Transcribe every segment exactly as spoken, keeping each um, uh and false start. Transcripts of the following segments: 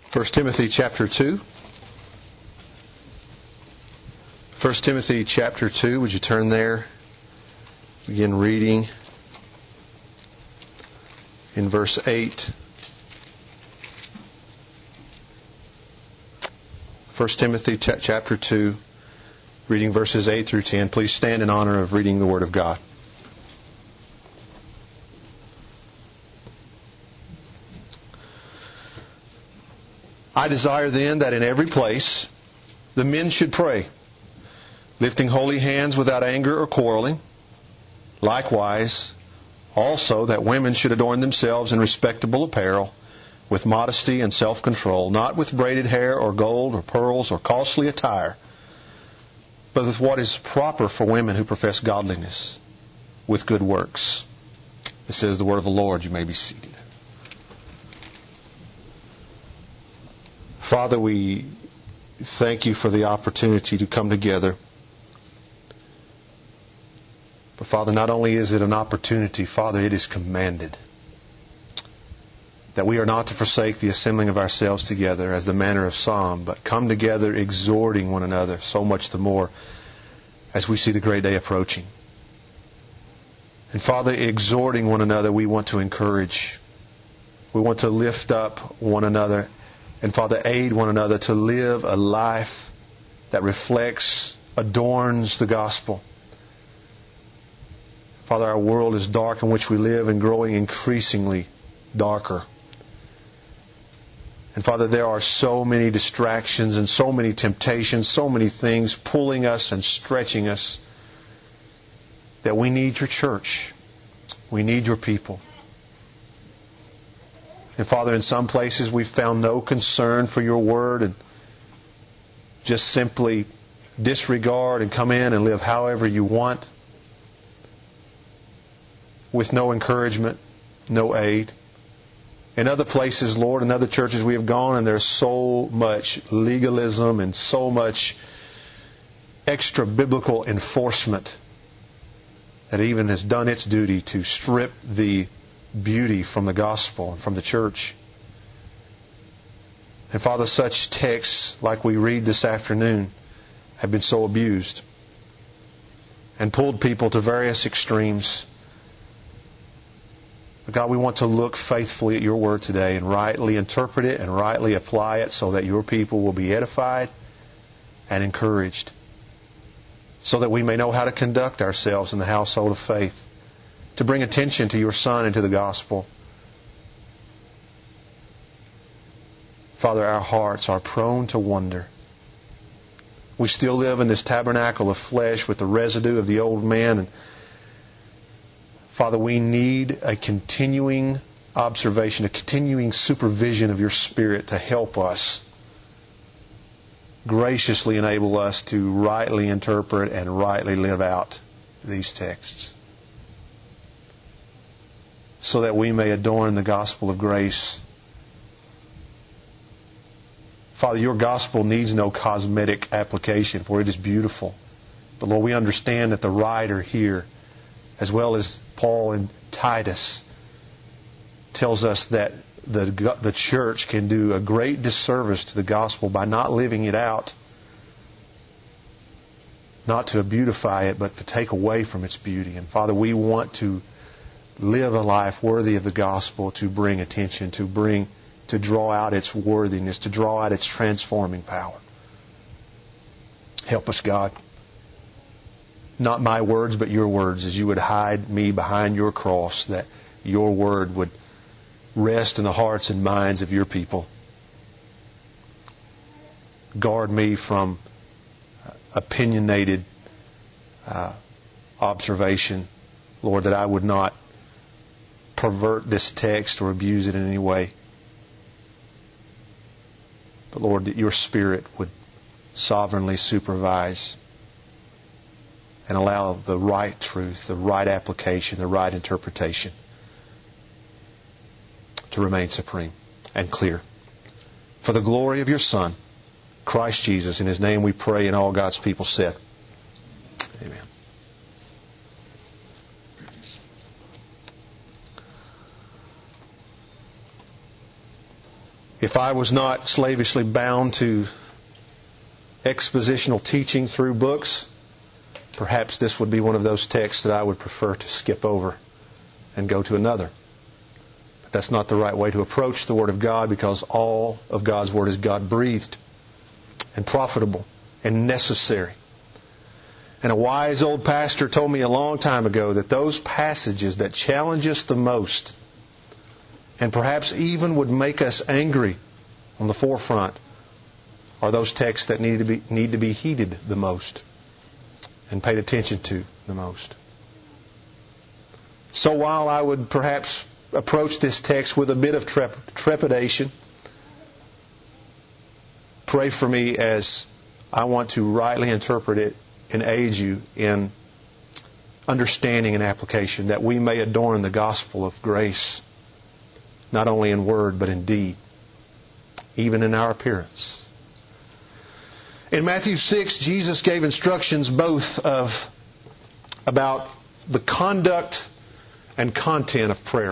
First Timothy chapter two. First Timothy chapter two. Would you turn there? Begin reading in verse eight. First Timothy ch- chapter two, reading verses eight through ten. Please stand in honor of reading the Word of God. I desire then that in every place the men should pray, lifting holy hands without anger or quarreling. Likewise, also that women should adorn themselves in respectable apparel, with modesty and self-control, not with braided hair or gold or pearls or costly attire, but with what is proper for women who profess godliness, with good works. This is the word of the Lord. You may be seated. Father, we thank you for the opportunity to come together. But Father, not only is it an opportunity, Father, it is commanded that we are not to forsake the assembling of ourselves together as the manner of some, but come together exhorting one another, so much the more as we see the great day approaching. And Father, exhorting one another, we want to encourage. We want to lift up one another. And Father, aid one another to live a life that reflects, adorns the gospel. Father, our world is dark in which we live and growing increasingly darker. And Father, there are so many distractions and so many temptations, so many things pulling us and stretching us that we need your church. We need your people. And Father, in some places we've found no concern for your word and just simply disregard and come in and live however you want with no encouragement, no aid. In other places, Lord, in other churches we have gone and there's so much legalism and so much extra biblical enforcement that even has done its duty to strip the beauty from the gospel and from the church. And Father, such texts like we read this afternoon have been so abused and pulled people to various extremes. But God, we want to look faithfully at your word today and rightly interpret it and rightly apply it so that your people will be edified and encouraged, so that we may know how to conduct ourselves in the household of faith, to bring attention to your Son and to the gospel. Father, our hearts are prone to wonder. We still live in this tabernacle of flesh with the residue of the old man. And Father, we need a continuing observation, a continuing supervision of your Spirit to help us, graciously enable us to rightly interpret and rightly live out these texts, so that we may adorn the gospel of grace. Father, your gospel needs no cosmetic application, for it is beautiful. But Lord, we understand that the writer here, as well as Paul and Titus, tells us that the, the church can do a great disservice to the gospel by not living it out, not to beautify it, but to take away from its beauty. And Father, we want to live a life worthy of the gospel, to bring attention, to bring, to draw out its worthiness, to draw out its transforming power. Help us, God. Not my words, but your words, as you would hide me behind your cross, that your word would rest in the hearts and minds of your people. Guard me from opinionated uh, observation, Lord, that I would not pervert this text or abuse it in any way. But Lord, that your Spirit would sovereignly supervise and allow the right truth, the right application, the right interpretation to remain supreme and clear. For the glory of your Son, Christ Jesus, in His name we pray, and all God's people said, amen. If I was not slavishly bound to expositional teaching through books, perhaps this would be one of those texts that I would prefer to skip over and go to another. But that's not the right way to approach the Word of God, because all of God's Word is God-breathed and profitable and necessary. And a wise old pastor told me a long time ago that those passages that challenge us the most, and perhaps even would make us angry on the forefront, are those texts that need to be need to be heeded the most and paid attention to the most. So while I would perhaps approach this text with a bit of trep- trepidation, pray for me as I want to rightly interpret it and aid you in understanding and application, that we may adorn the gospel of grace, not only in word but in deed, even in our appearance. In Matthew six, Jesus gave instructions both of about the conduct and content of prayer.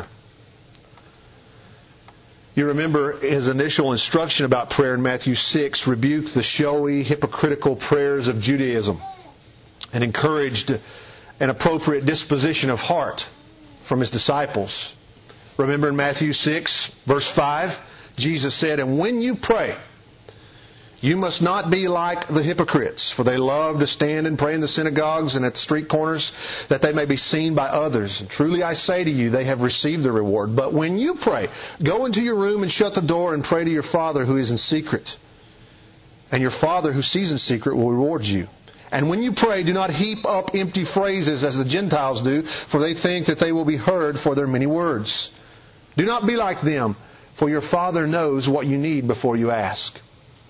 You remember his initial instruction about prayer in Matthew six rebuked the showy, hypocritical prayers of Judaism and encouraged an appropriate disposition of heart from His disciples. Remember in Matthew six, verse five, Jesus said, "And when you pray, you must not be like the hypocrites, for they love to stand and pray in the synagogues and at the street corners, that they may be seen by others. And truly I say to you, they have received their reward. But when you pray, go into your room and shut the door and pray to your Father who is in secret. And your Father who sees in secret will reward you. And when you pray, do not heap up empty phrases as the Gentiles do, for they think that they will be heard for their many words. Do not be like them, for your Father knows what you need before you ask."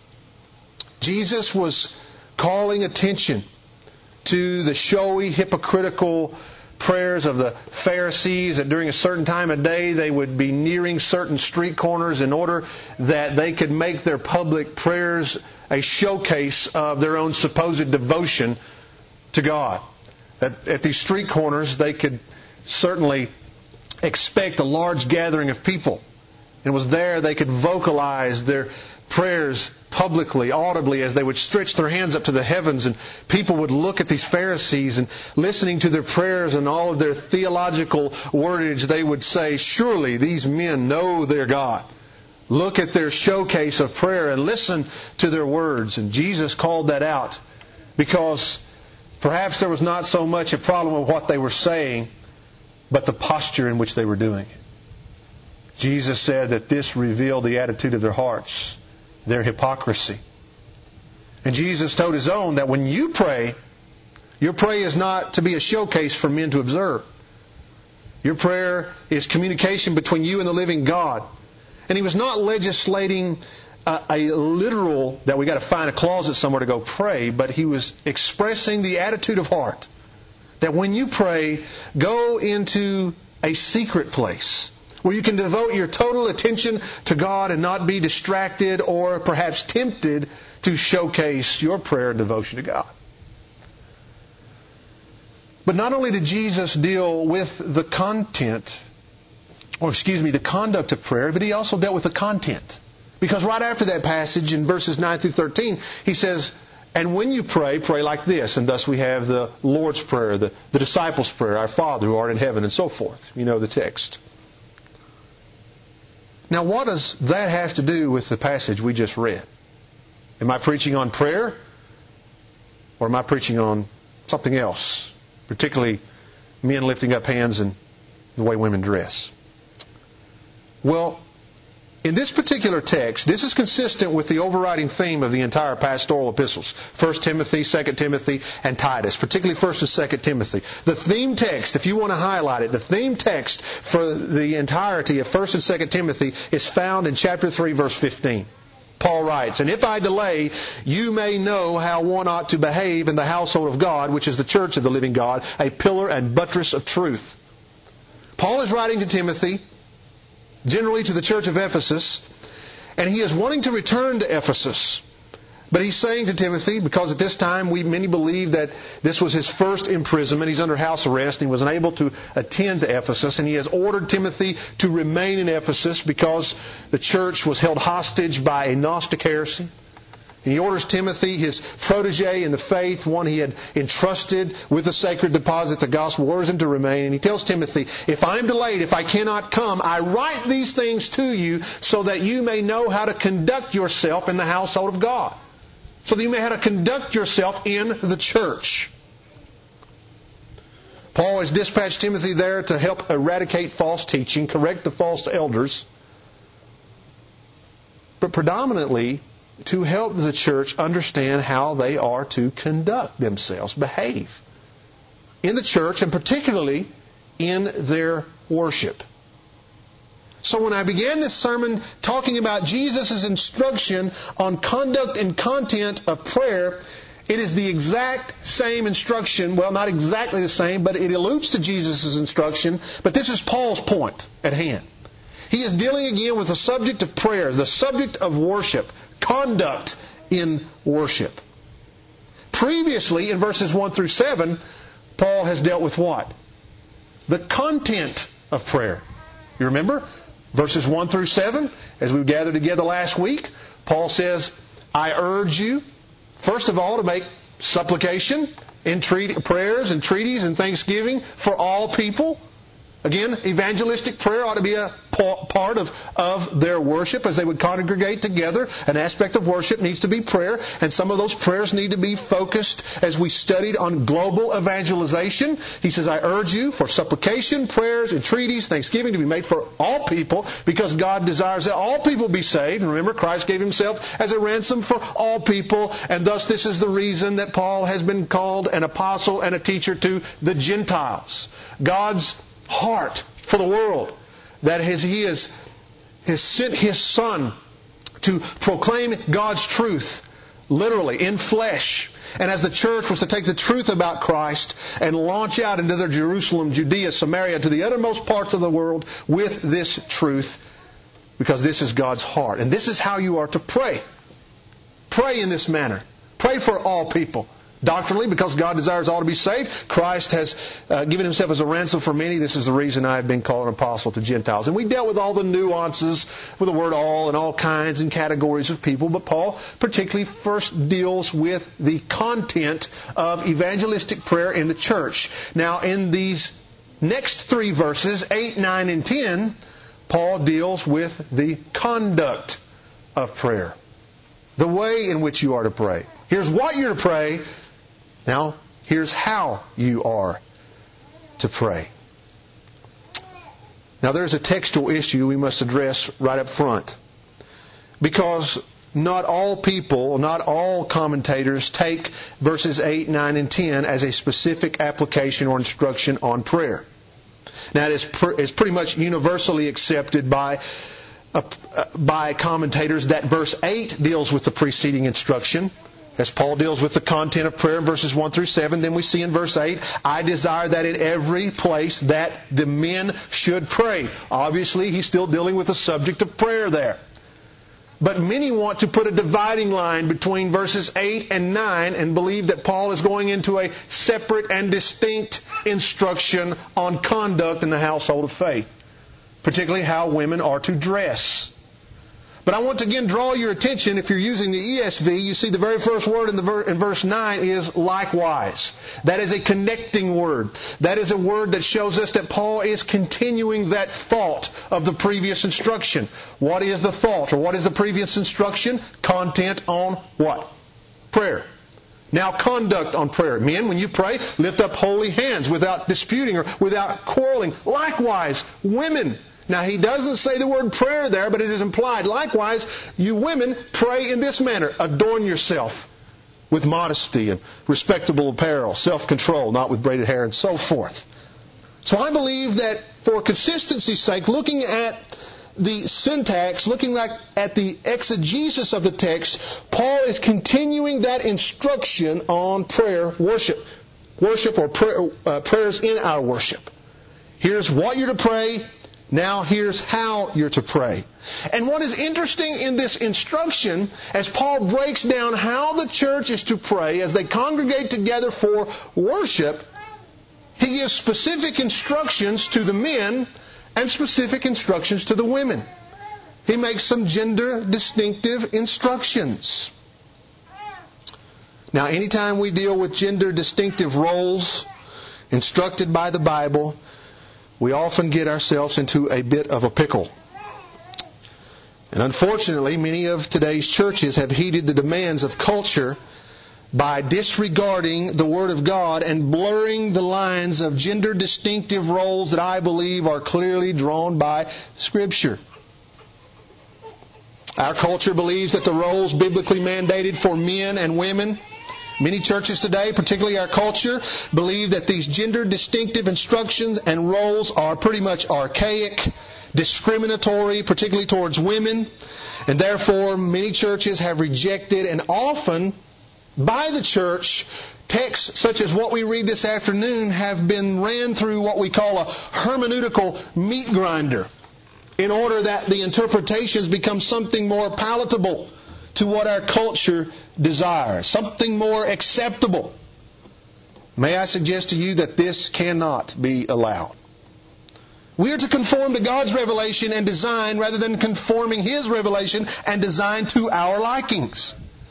Jesus was calling attention to the showy, hypocritical prayers of the Pharisees, that during a certain time of day they would be nearing certain street corners in order that they could make their public prayers a showcase of their own supposed devotion to God. At, at these street corners they could certainly expect a large gathering of people. And it was there they could vocalize their prayers publicly, audibly, as they would stretch their hands up to the heavens, and people would look at these Pharisees, and listening to their prayers and all of their theological wordage, they would say, "Surely these men know their God." Look at their showcase of prayer and listen to their words. And Jesus called that out because perhaps there was not so much a problem with what they were saying, but the posture in which they were doing it. Jesus said that this revealed the attitude of their hearts, their hypocrisy. And Jesus told His own that when you pray, your prayer is not to be a showcase for men to observe. Your prayer is communication between you and the living God. And He was not legislating a, a literal, that we got to find a closet somewhere to go pray, but He was expressing the attitude of heart. That when you pray, go into a secret place where you can devote your total attention to God and not be distracted or perhaps tempted to showcase your prayer and devotion to God. But not only did Jesus deal with the content, or excuse me, the conduct of prayer, but He also dealt with the content. Because right after that passage in verses nine through thirteen, He says, "And when you pray, pray like this." And thus we have the Lord's Prayer, the, the disciples' prayer, "Our Father who art in heaven," and so forth. You know the text. Now what does that have to do with the passage we just read? Am I preaching on prayer? Or am I preaching on something else? Particularly men lifting up hands and the way women dress. Well, in this particular text, this is consistent with the overriding theme of the entire pastoral epistles. First Timothy, Second Timothy, and Titus. Particularly First and Second Timothy. The theme text, if you want to highlight it, the theme text for the entirety of First and Second Timothy is found in chapter three, verse fifteen. Paul writes, "And if I delay, you may know how one ought to behave in the household of God, which is the church of the living God, a pillar and buttress of truth." Paul is writing to Timothy, generally to the church of Ephesus, and he is wanting to return to Ephesus But he's saying to Timothy, because at this time we many believe that this was his first imprisonment, he's under house arrest, and he was unable to attend to Ephesus, and he has ordered Timothy to remain in Ephesus because the church was held hostage by a Gnostic heresy. And he orders Timothy, his protege in the faith, one he had entrusted with the sacred deposit, the gospel, orders him to remain. And he tells Timothy, if I am delayed, if I cannot come, I write these things to you so that you may know how to conduct yourself in the household of God. So that you may know how to conduct yourself in the church. Paul has dispatched Timothy there to help eradicate false teaching, correct the false elders, but predominantly to help the church understand how they are to conduct themselves, behave in the church, and particularly in their worship. So when I began this sermon talking about Jesus' instruction on conduct and content of prayer, it is the exact same instruction, well, not exactly the same, but it alludes to Jesus' instruction, but this is Paul's point at hand. He is dealing again with the subject of prayer, the subject of worship, conduct in worship. Previously, in verses one through seven, Paul has dealt with what? The content of prayer. You remember? Verses one through seven, as we gathered together last week, Paul says, I urge you, first of all, to make supplication, entreaty, prayers, entreaties, and thanksgiving for all people. Again, evangelistic prayer ought to be a part of, of their worship as they would congregate together. An aspect of worship needs to be prayer, and some of those prayers need to be focused as we studied on global evangelization. He says, I urge you for supplication, prayers, entreaties, thanksgiving to be made for all people, because God desires that all people be saved. And remember, Christ gave Himself as a ransom for all people, and thus this is the reason that Paul has been called an apostle and a teacher to the Gentiles. God's heart for the world, that his, He has, has sent His Son to proclaim God's truth, literally, in flesh. And as the church was to take the truth about Christ and launch out into their Jerusalem, Judea, Samaria, to the uttermost parts of the world with this truth, because this is God's heart. And this is how you are to pray. Pray in this manner. Pray for all people. Doctrinally, because God desires all to be saved, Christ has uh, given Himself as a ransom for many. This is the reason I have been called an apostle to Gentiles. And we dealt with all the nuances with the word all and all kinds and categories of people. But Paul particularly first deals with the content of evangelistic prayer in the church. Now, in these next three verses, eight, nine, and ten, Paul deals with the conduct of prayer. The way in which you are to pray. Here's what you're to pray. Now, here's how you are to pray. Now, there's a textual issue we must address right up front. Because not all people, not all commentators take verses eight, nine, and ten as a specific application or instruction on prayer. Now, it is pr- it's pretty much universally accepted by uh, by commentators that verse eight deals with the preceding instruction, as Paul deals with the content of prayer in verses one through seven. Then we see in verse eight, I desire that in every place that the men should pray. Obviously, he's still dealing with the subject of prayer there. But many want to put a dividing line between verses eight and nine and believe that Paul is going into a separate and distinct instruction on conduct in the household of faith, particularly how women are to dress. But I want to again draw your attention, if you're using the E S V, you see the very first word in, the ver- in verse nine is likewise. That is a connecting word. That is a word that shows us that Paul is continuing that thought of the previous instruction. What is the thought, or what is the previous instruction? Content on what? Prayer. Now, conduct on prayer. Men, when you pray, lift up holy hands without disputing or without quarreling. Likewise, women. Now, he doesn't say the word prayer there, but it is implied. Likewise, you women, pray in this manner. Adorn yourself with modesty and respectable apparel, self-control, not with braided hair, and so forth. So I believe that for consistency's sake, looking at the syntax, looking like at the exegesis of the text, Paul is continuing that instruction on prayer, worship. Worship or prayer, uh, prayers in our worship. Here's what you're to pray. Now here's how you're to pray. And what is interesting in this instruction, as Paul breaks down how the church is to pray as they congregate together for worship, he gives specific instructions to the men and specific instructions to the women. He makes some gender distinctive instructions. Now, anytime we deal with gender distinctive roles instructed by the Bible, we often get ourselves into a bit of a pickle. And unfortunately, many of today's churches have heeded the demands of culture by disregarding the Word of God and blurring the lines of gender distinctive roles that I believe are clearly drawn by Scripture. Our culture believes that the roles biblically mandated for men and women, many churches today, particularly our culture, believe that these gender distinctive instructions and roles are pretty much archaic, discriminatory, particularly towards women, and therefore many churches have rejected and often by the church, texts such as what we read this afternoon have been ran through what we call a hermeneutical meat grinder in order that the interpretations become something more palatable to what our culture desires, something more acceptable. May I suggest to you that this cannot be allowed. We are to conform to God's revelation and design rather than conforming His revelation and design to our likings.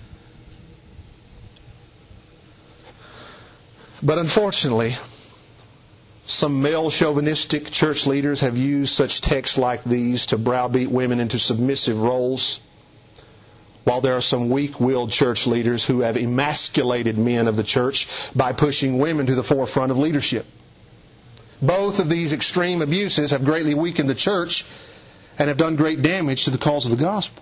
But unfortunately, some male chauvinistic church leaders have used such texts like these to browbeat women into submissive roles, while there are some weak-willed church leaders who have emasculated men of the church by pushing women to the forefront of leadership. Both of these extreme abuses have greatly weakened the church and have done great damage to the cause of the gospel.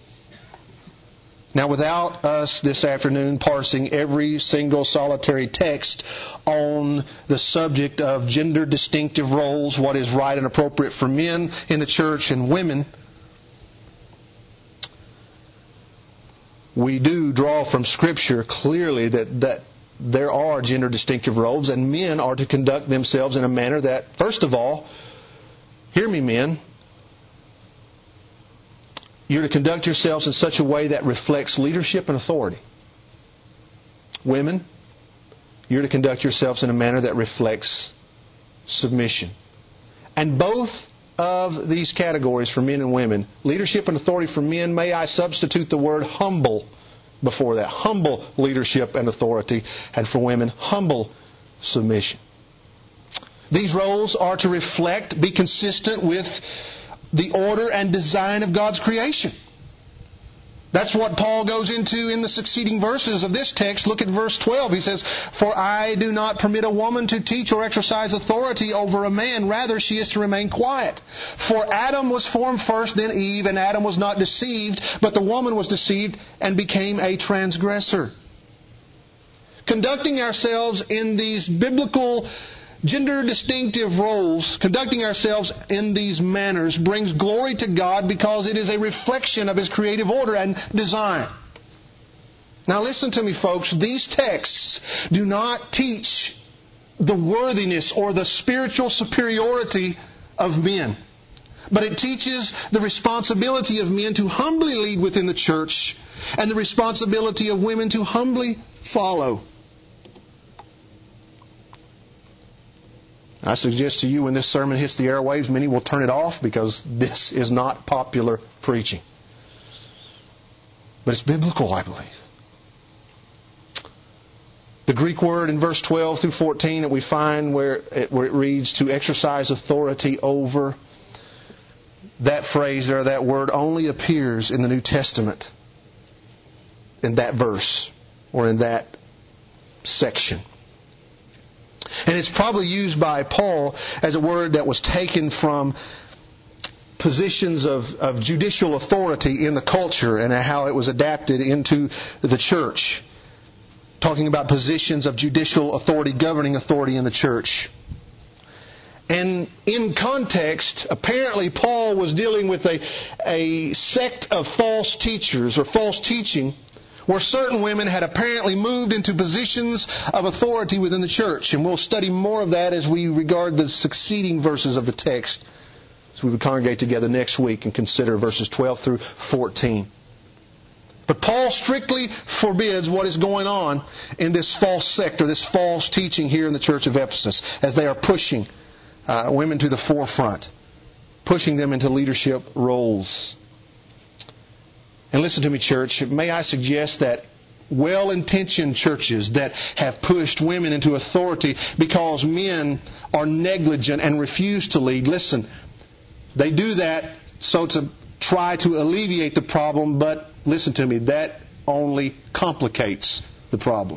Now, without us this afternoon parsing every single solitary text on the subject of gender distinctive roles, what is right and appropriate for men in the church and women, we do draw from Scripture clearly that, that there are gender distinctive roles, and men are to conduct themselves in a manner that, first of all, hear me men, you're to conduct yourselves in such a way that reflects leadership and authority. Women, you're to conduct yourselves in a manner that reflects submission. And both of these categories for men and women, leadership and authority for men, may I substitute the word humble before that. Humble leadership and authority. And for women, humble submission. These roles are to reflect, be consistent with the order and design of God's creation. That's what Paul goes into in the succeeding verses of this text. Look at verse twelve. He says, "For I do not permit a woman to teach or exercise authority over a man. Rather, she is to remain quiet. For Adam was formed first, then Eve, and Adam was not deceived, but the woman was deceived and became a transgressor." Conducting ourselves in these biblical gender distinctive roles, conducting ourselves in these manners, brings glory to God because it is a reflection of His creative order and design. Now listen to me, folks. These texts do not teach the worthiness or the spiritual superiority of men, but it teaches the responsibility of men to humbly lead within the church and the responsibility of women to humbly follow. I suggest to you when this sermon hits the airwaves, many will turn it off because this is not popular preaching. But it's biblical, I believe. The Greek word in verse twelve through fourteen that we find where it, where it reads to exercise authority over, that phrase there, that word only appears in the New Testament in that verse or in that section. And it's probably used by Paul as a word that was taken from positions of, of judicial authority in the culture and how it was adapted into the church. Talking about positions of judicial authority, governing authority in the church. And in context, apparently Paul was dealing with a, a sect of false teachers or false teaching where certain women had apparently moved into positions of authority within the church. And we'll study more of that as we regard the succeeding verses of the text So we would congregate together next week and consider verses twelve through fourteen. But Paul strictly forbids what is going on in this false sector, this false teaching here in the church of Ephesus, as they are pushing uh, women to the forefront, pushing them into leadership roles. And listen to me, church, may I suggest that well-intentioned churches that have pushed women into authority because men are negligent and refuse to lead, listen, they do that so to try to alleviate the problem, but listen to me, that only complicates the problem.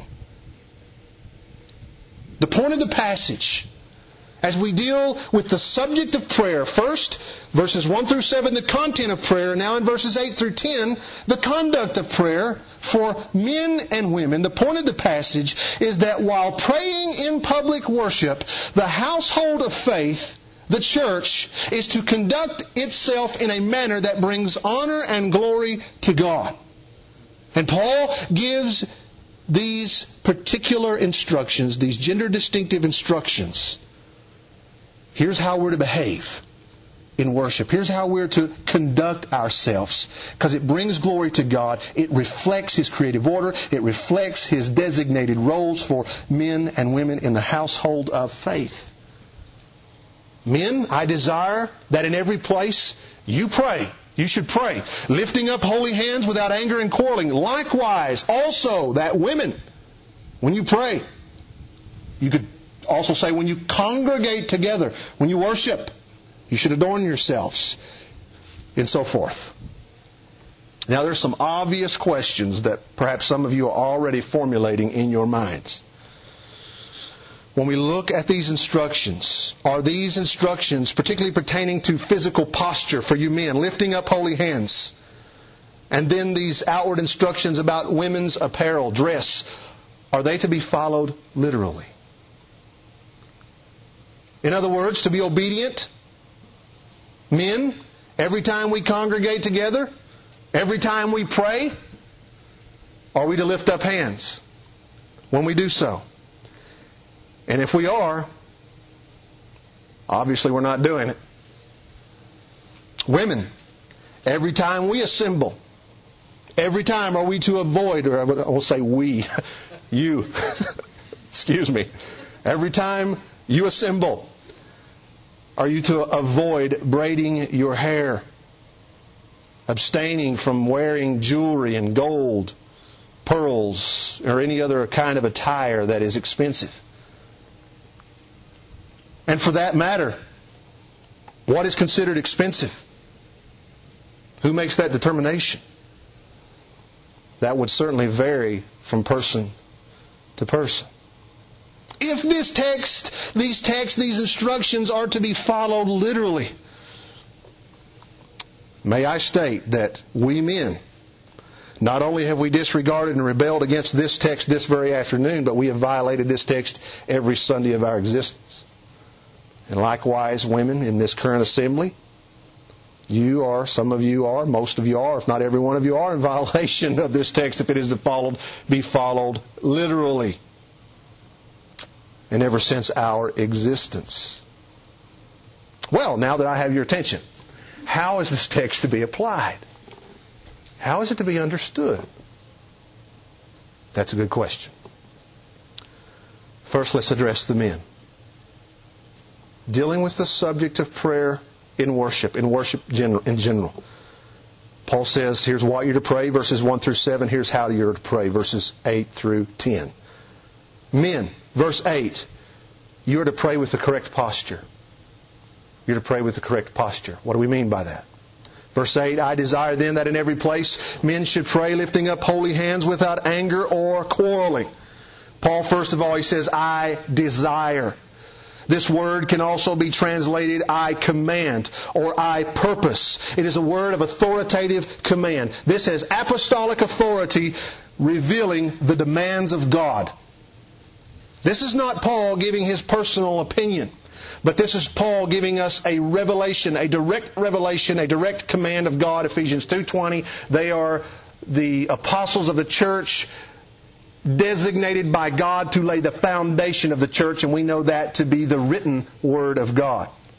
The point of the passage, as we deal with the subject of prayer, first, verses one through seven, the content of prayer, now in verses eight through ten, the conduct of prayer for men and women. The point of the passage is that while praying in public worship, the household of faith, the church, is to conduct itself in a manner that brings honor and glory to God. And Paul gives these particular instructions, these gender distinctive instructions. Here's how we're to behave in worship. Here's how we're to conduct ourselves. Because it brings glory to God. It reflects His creative order. It reflects His designated roles for men and women in the household of faith. Men, I desire that in every place you pray. You should pray, lifting up holy hands without anger and quarreling. Likewise, also that women, when you pray, you could also say when you congregate together, when you worship, you should adorn yourselves, and so forth. Now there's some obvious questions that perhaps some of you are already formulating in your minds. When we look at these instructions, are these instructions particularly pertaining to physical posture for you men, lifting up holy hands, and then these outward instructions about women's apparel, dress, are they to be followed literally? In other words, to be obedient, men, every time we congregate together, every time we pray, are we to lift up hands when we do so? And if we are, obviously we're not doing it. Women, every time we assemble, every time are we to avoid, or I will say we, you, excuse me, every time you assemble, are you to avoid braiding your hair, abstaining from wearing jewelry and gold, pearls, or any other kind of attire that is expensive? And for that matter, what is considered expensive? Who makes that determination? That would certainly vary from person to person. If this text, these texts, these instructions are to be followed literally, may I state that we men, not only have we disregarded and rebelled against this text this very afternoon, but we have violated this text every Sunday of our existence. And likewise, women in this current assembly, you are, some of you are, most of you are, if not every one of you are in violation of this text if it is to followed, be followed literally. And ever since our existence. Well, now that I have your attention, how is this text to be applied? How is it to be understood? That's a good question. First, let's address the men. Dealing with the subject of prayer in worship, in worship in general. Paul says, here's what you're to pray, verses one through seven. Here's how you're to pray, verses eight through ten. Men, verse eight, you are to pray with the correct posture. You're to pray with the correct posture. What do we mean by that? Verse eight, I desire then that in every place men should pray, lifting up holy hands without anger or quarreling. Paul, first of all, he says, I desire. This word can also be translated, I command, or I purpose. It is a word of authoritative command. This has apostolic authority revealing the demands of God. This is not Paul giving his personal opinion, but this is Paul giving us a revelation, a direct revelation, a direct command of God. Ephesians two twenty, they are the apostles of the church, designated by God to lay the foundation of the church, and we know that to be the written Word of God.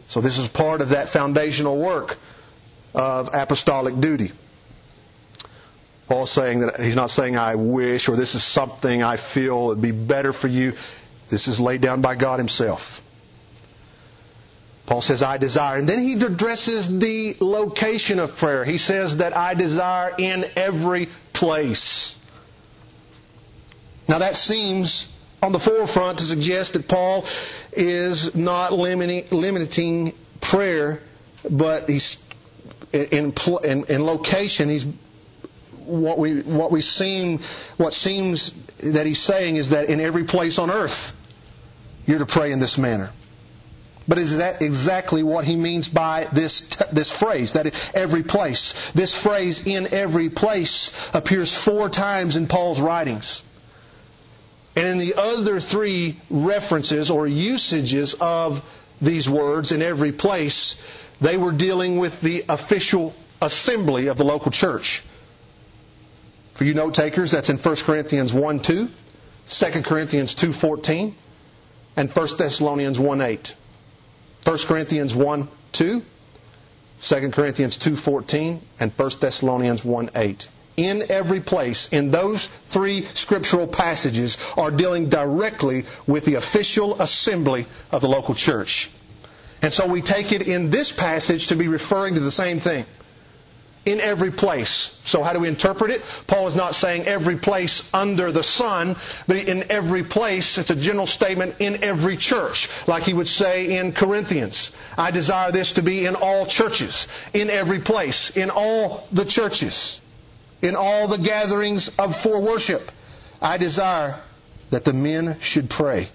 So this is part of that foundational work of apostolic duty. Paul's saying that he's not saying, I wish, or this is something I feel would be better for you. This is laid down by God Himself. Paul says, I desire. And then he addresses the location of prayer. He says that I desire in every place. Now that seems on the forefront to suggest that Paul is not limiting, limiting prayer, but he's in, in, in location. He's what we what we seem what seems that he's saying is that in every place on earth you're to pray in this manner. But is that exactly what he means by this this phrase, that in every place? This phrase, in every place, appears four times in Paul's writings. And in the other three references or usages of these words, in every place, they were dealing with the official assembly of the local church. For you note takers, that's in First Corinthians one two, Second Corinthians two fourteen, and First Thessalonians one eight. First Corinthians one two, Second Corinthians two fourteen, and First Thessalonians one eight. In every place, in those three scriptural passages, are dealing directly with the official assembly of the local church. And so we take it in this passage to be referring to the same thing. In every place. So how do we interpret it? Paul is not saying every place under the sun, but in every place, it's a general statement, in every church. Like he would say in Corinthians, I desire this to be in all churches, in every place, in all the churches, in all the gatherings of for worship. I desire that the men should pray.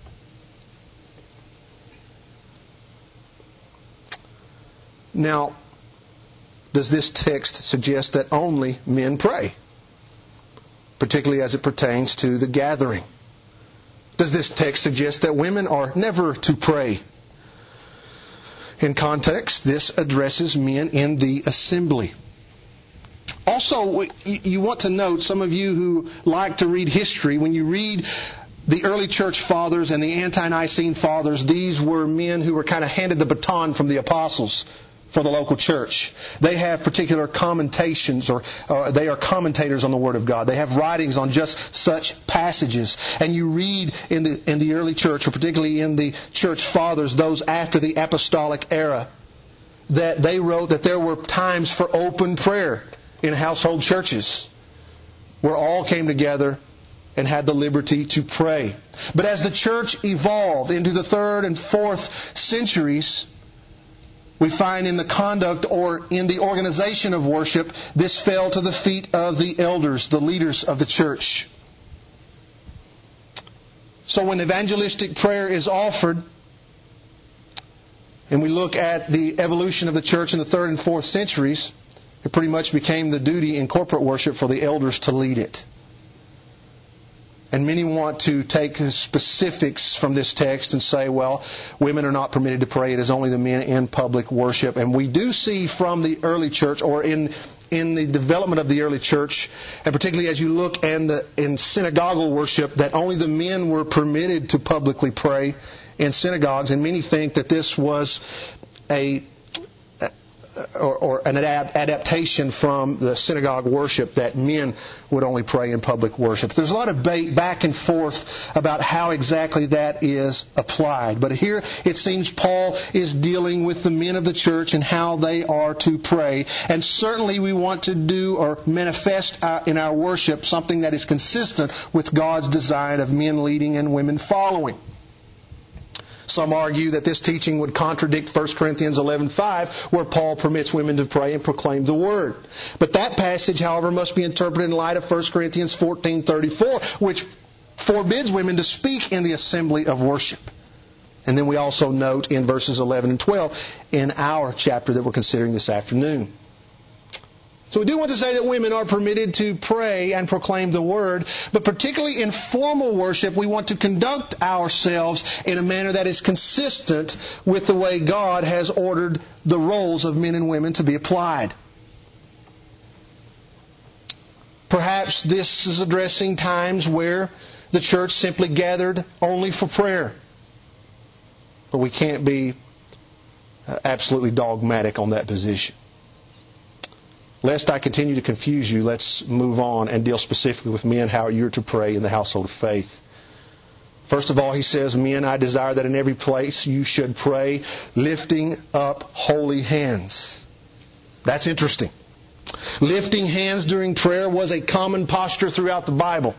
Now, does this text suggest that only men pray? Particularly as it pertains to the gathering. Does this text suggest that women are never to pray? In context, this addresses men in the assembly. Also, you want to note, some of you who like to read history, when you read the early church fathers and the ante-Nicene fathers, these were men who were kind of handed the baton from the apostles for the local church. They have particular commentations, or uh, they are commentators on the Word of God. They have writings on just such passages. And you read in the in the early church, or particularly in the church fathers, those after the apostolic era, that they wrote that there were times for open prayer in household churches, where all came together and had the liberty to pray. But as the church evolved into the third and fourth centuries, we find in the conduct or in the organization of worship, this fell to the feet of the elders, the leaders of the church. So when evangelistic prayer is offered, and we look at the evolution of the church in the third and fourth centuries, it pretty much became the duty in corporate worship for the elders to lead it. And many want to take specifics from this text and say, well, women are not permitted to pray. It is only the men in public worship. And we do see from the early church, or in in the development of the early church, and particularly as you look in, the, in synagogal worship, that only the men were permitted to publicly pray in synagogues. And many think that this was a Or, or an adaptation from the synagogue worship, that men would only pray in public worship. There's a lot of debate back and forth about how exactly that is applied. But here it seems Paul is dealing with the men of the church and how they are to pray. And certainly we want to do or manifest in our worship something that is consistent with God's design of men leading and women following. Some argue that this teaching would contradict First Corinthians eleven five, where Paul permits women to pray and proclaim the Word. But that passage, however, must be interpreted in light of First Corinthians fourteen thirty-four, which forbids women to speak in the assembly of worship. And then we also note in verses eleven and twelve in our chapter that we're considering this afternoon. So we do want to say that women are permitted to pray and proclaim the Word, but particularly in formal worship, we want to conduct ourselves in a manner that is consistent with the way God has ordered the roles of men and women to be applied. Perhaps this is addressing times where the church simply gathered only for prayer. But we can't be uh, absolutely dogmatic on that position. Lest I continue to confuse you, let's move on and deal specifically with men, how you're to pray in the household of faith. First of all, he says, men, I desire that in every place you should pray, lifting up holy hands. That's interesting. Lifting hands during prayer was a common posture throughout the Bible,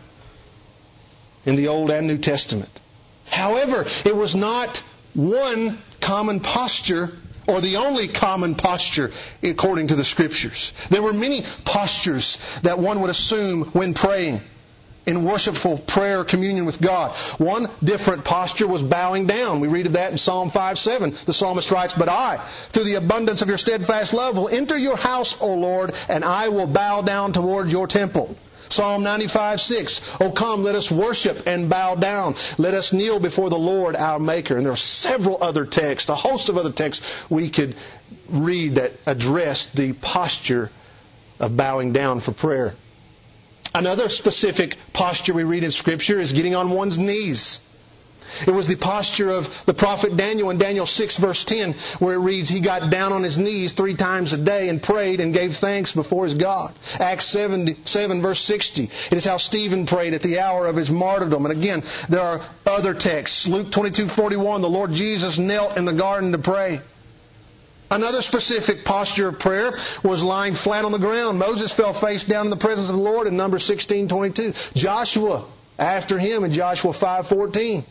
in the Old and New Testament. However, it was not one common posture or the only common posture according to the Scriptures. There were many postures that one would assume when praying in worshipful prayer or communion with God. One different posture was bowing down. We read of that in Psalm five seven. The psalmist writes, but I, through the abundance of your steadfast love, will enter your house, O Lord, and I will bow down toward your temple. Psalm ninety-five six. Oh, come, let us worship and bow down. Let us kneel before the Lord our Maker. And there are several other texts, a host of other texts we could read that address the posture of bowing down for prayer. Another specific posture we read in Scripture is getting on one's knees. It was the posture of the prophet Daniel in Daniel six verse ten, where it reads, he got down on his knees three times a day and prayed and gave thanks before his God. Acts seven verse sixty. It is how Stephen prayed at the hour of his martyrdom. And again, there are other texts. Luke twenty-two forty-one, the Lord Jesus knelt in the garden to pray. Another specific posture of prayer was lying flat on the ground. Moses fell face down in the presence of the Lord in Numbers sixteen twenty-two. Joshua after him in Joshua five fourteen.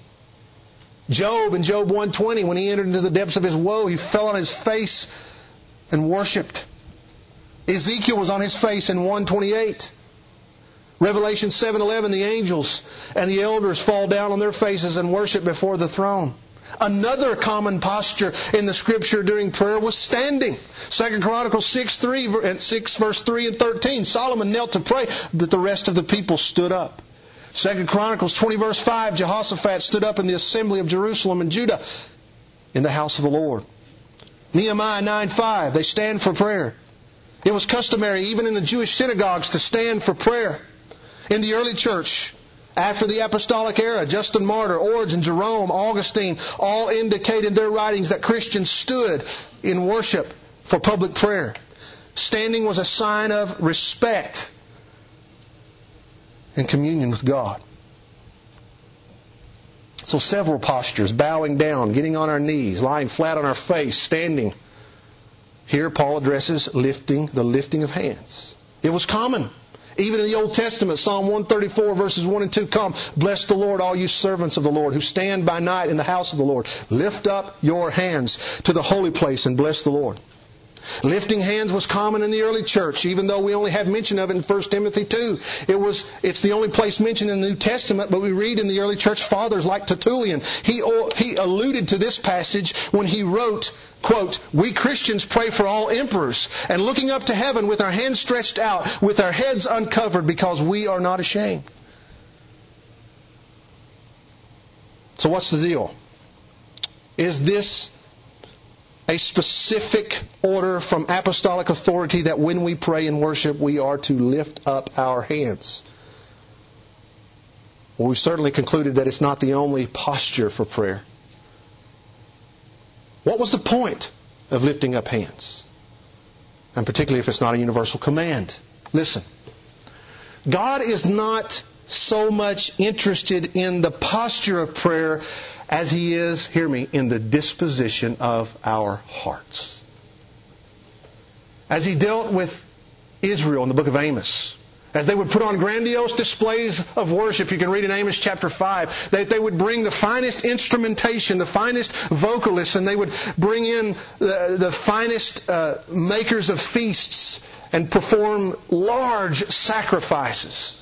Job in Job one twenty, when he entered into the depths of his woe, he fell on his face and worshipped. Ezekiel was on his face in one twenty-eight. Revelation seven eleven, the angels and the elders fall down on their faces and worship before the throne. Another common posture in the Scripture during prayer was standing. Second Chronicles six, three, six verse three and thirteen. Solomon knelt to pray, but the rest of the people stood up. Second Chronicles twenty verse five, Jehoshaphat stood up in the assembly of Jerusalem and Judah in the house of the Lord. Nehemiah nine five, they stand for prayer. It was customary even in the Jewish synagogues to stand for prayer. In the early church, after the apostolic era, Justin Martyr, Origen, Jerome, Augustine, all indicate in their writings that Christians stood in worship for public prayer. Standing was a sign of respect and communion with God. So several postures, bowing down, getting on our knees, lying flat on our face, standing. Here Paul addresses lifting, the lifting of hands. It was common. Even in the Old Testament, Psalm one thirty-four verses one and two, come, bless the Lord, all you servants of the Lord, who stand by night in the house of the Lord. Lift up your hands to the holy place and bless the Lord. Lifting hands was common in the early church, even though we only have mention of it in First Timothy two. It was, it's the only place mentioned in the New Testament, but we read in the early church fathers like Tertullian. He, he alluded to this passage when he wrote, quote, we Christians pray for all emperors, and looking up to heaven with our hands stretched out, with our heads uncovered, because we are not ashamed. So what's the deal? Is this a specific order from apostolic authority that when we pray and worship, we are to lift up our hands? Well, we've certainly concluded that it's not the only posture for prayer. What was the point of lifting up hands? And particularly if it's not a universal command. Listen, God is not so much interested in the posture of prayer as He is, hear me, in the disposition of our hearts. As He dealt with Israel in the book of Amos, as they would put on grandiose displays of worship, you can read in Amos chapter five, that they would bring the finest instrumentation, the finest vocalists, and they would bring in the, the finest uh, makers of feasts and perform large sacrifices.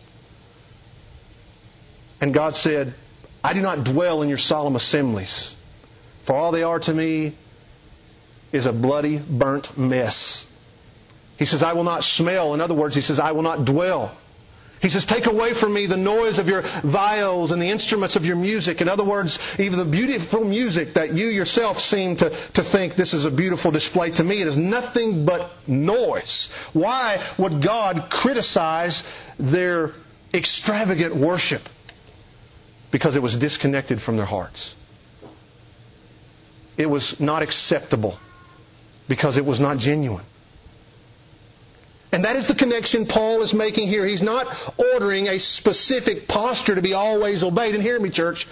And God said, I do not dwell in your solemn assemblies, for all they are to me is a bloody, burnt mess. He says, I will not smell. In other words, He says, I will not dwell. He says, take away from me the noise of your viols and the instruments of your music. In other words, even the beautiful music that you yourself seem to, to think this is a beautiful display. To me, it is nothing but noise. Why would God criticize their extravagant worship? Because it was disconnected from their hearts. It was not acceptable because it was not genuine. And that is the connection Paul is making here. He's not ordering a specific posture to be always obeyed. And hear me, church.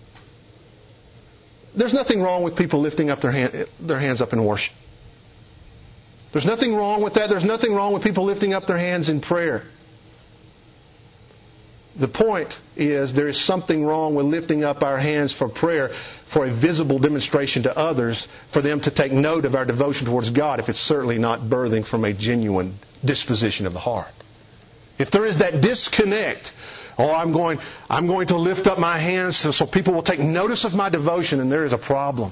There's nothing wrong with people lifting up their hand, their hands up in worship. There's nothing wrong with that. There's nothing wrong with people lifting up their hands in prayer. The point is there is something wrong with lifting up our hands for prayer for a visible demonstration to others, for them to take note of our devotion towards God, if it's certainly not birthing from a genuine disposition of the heart. If there is that disconnect, oh, I'm going, I'm going to lift up my hands so, so people will take notice of my devotion, and there is a problem.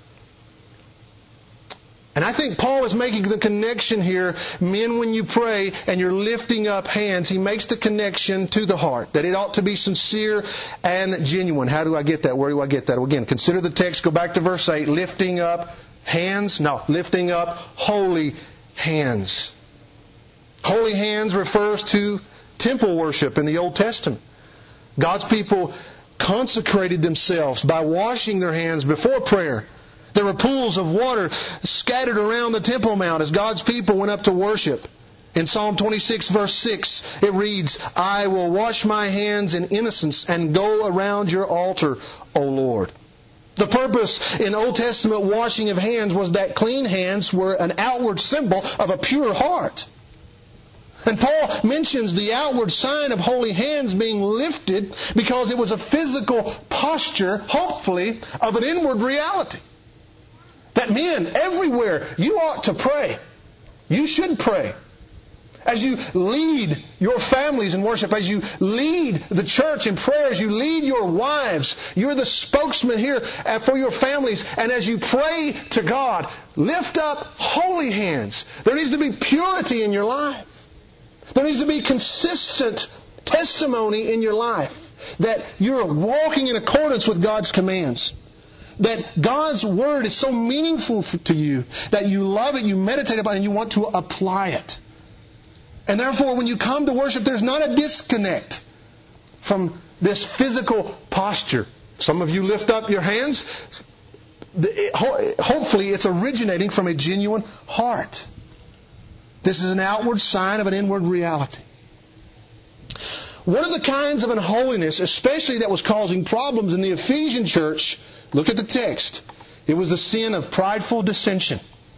And I think Paul is making the connection here. Men, when you pray and you're lifting up hands, he makes the connection to the heart, that it ought to be sincere and genuine. How do I get that? Where do I get that? Well, again, consider the text. Go back to verse eight. Lifting up hands? No, lifting up holy hands. Holy hands refers to temple worship in the Old Testament. God's people consecrated themselves by washing their hands before prayer. There were pools of water scattered around the Temple Mount as God's people went up to worship. In Psalm twenty-six verse six, it reads, I will wash my hands in innocence and go around your altar, O Lord. The purpose in Old Testament washing of hands was that clean hands were an outward symbol of a pure heart. And Paul mentions the outward sign of holy hands being lifted because it was a physical posture, hopefully, of an inward reality. That men, everywhere, you ought to pray. You should pray. As you lead your families in worship, as you lead the church in prayer, as you lead your wives, you're the spokesman here for your families. And as you pray to God, lift up holy hands. There needs to be purity in your life. There needs to be consistent testimony in your life that you're walking in accordance with God's commands. That God's Word is so meaningful to you that you love it, you meditate upon it, and you want to apply it. And therefore, when you come to worship, there's not a disconnect from this physical posture. Some of you lift up your hands. Hopefully, it's originating from a genuine heart. This is an outward sign of an inward reality. One of the kinds of unholiness, especially that was causing problems in the Ephesian church, look at the text. It was the sin of prideful dissension.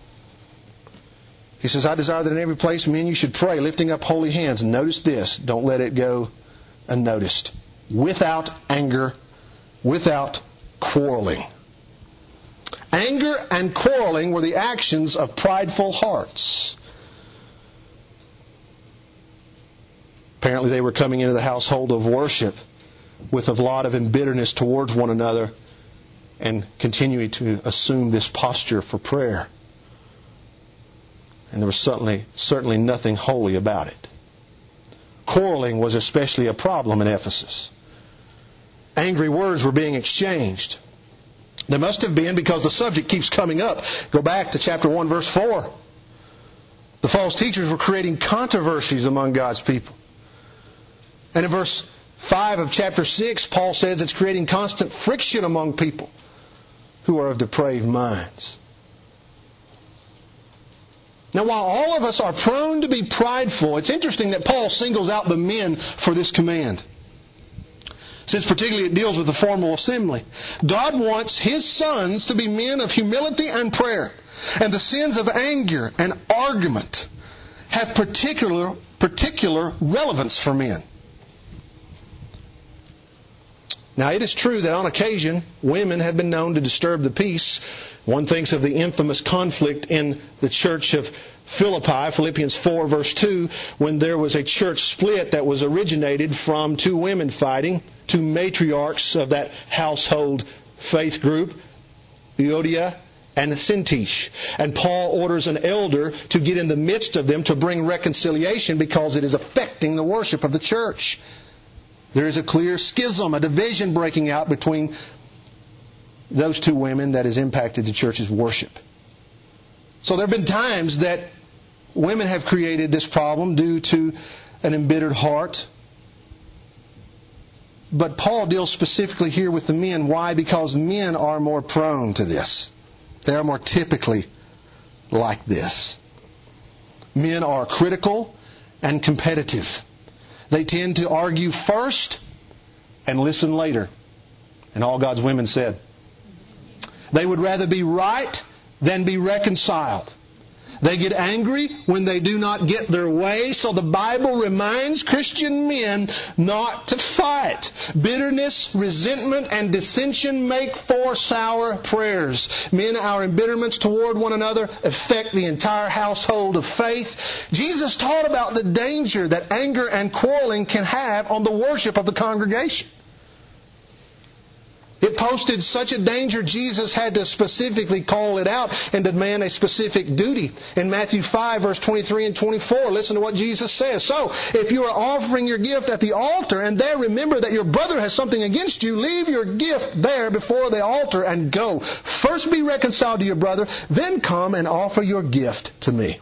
He says, I desire that in every place, men, you should pray, lifting up holy hands. And notice this, don't let it go unnoticed. Without anger, without quarreling. Anger and quarreling were the actions of prideful hearts. Apparently they were coming into the household of worship with a lot of embitterness towards one another and continuing to assume this posture for prayer. And there was certainly, certainly nothing holy about it. Quarreling was especially a problem in Ephesus. Angry words were being exchanged. There must have been, because the subject keeps coming up. Go back to chapter one, verse four. The false teachers were creating controversies among God's people. And in verse five of chapter six, Paul says it's creating constant friction among people who are of depraved minds. Now, while all of us are prone to be prideful, it's interesting that Paul singles out the men for this command, since particularly it deals with the formal assembly. God wants His sons to be men of humility and prayer. And the sins of anger and argument have particular, particular relevance for men. Now, it is true that on occasion, women have been known to disturb the peace. One thinks of the infamous conflict in the church of Philippi, Philippians four, verse two, when there was a church split that was originated from two women fighting, two matriarchs of that household faith group, Euodia and Syntyche. And Paul orders an elder to get in the midst of them to bring reconciliation because it is affecting the worship of the church. There is a clear schism, a division breaking out between those two women that has impacted the church's worship. So there have been times that women have created this problem due to an embittered heart. But Paul deals specifically here with the men. Why? Because men are more prone to this. They are more typically like this. Men are critical and competitive. They tend to argue first and listen later. And all God's women said. They would rather be right than be reconciled. They get angry when they do not get their way, so the Bible reminds Christian men not to fight. Bitterness, resentment, and dissension make for sour prayers. Men, our embitterments toward one another affect the entire household of faith. Jesus taught about the danger that anger and quarreling can have on the worship of the congregation. It posted such a danger, Jesus had to specifically call it out and demand a specific duty. In Matthew five, verse twenty-three and twenty-four, listen to what Jesus says. So, if you are offering your gift at the altar and there remember that your brother has something against you, leave your gift there before the altar and go. First be reconciled to your brother, then come and offer your gift to me.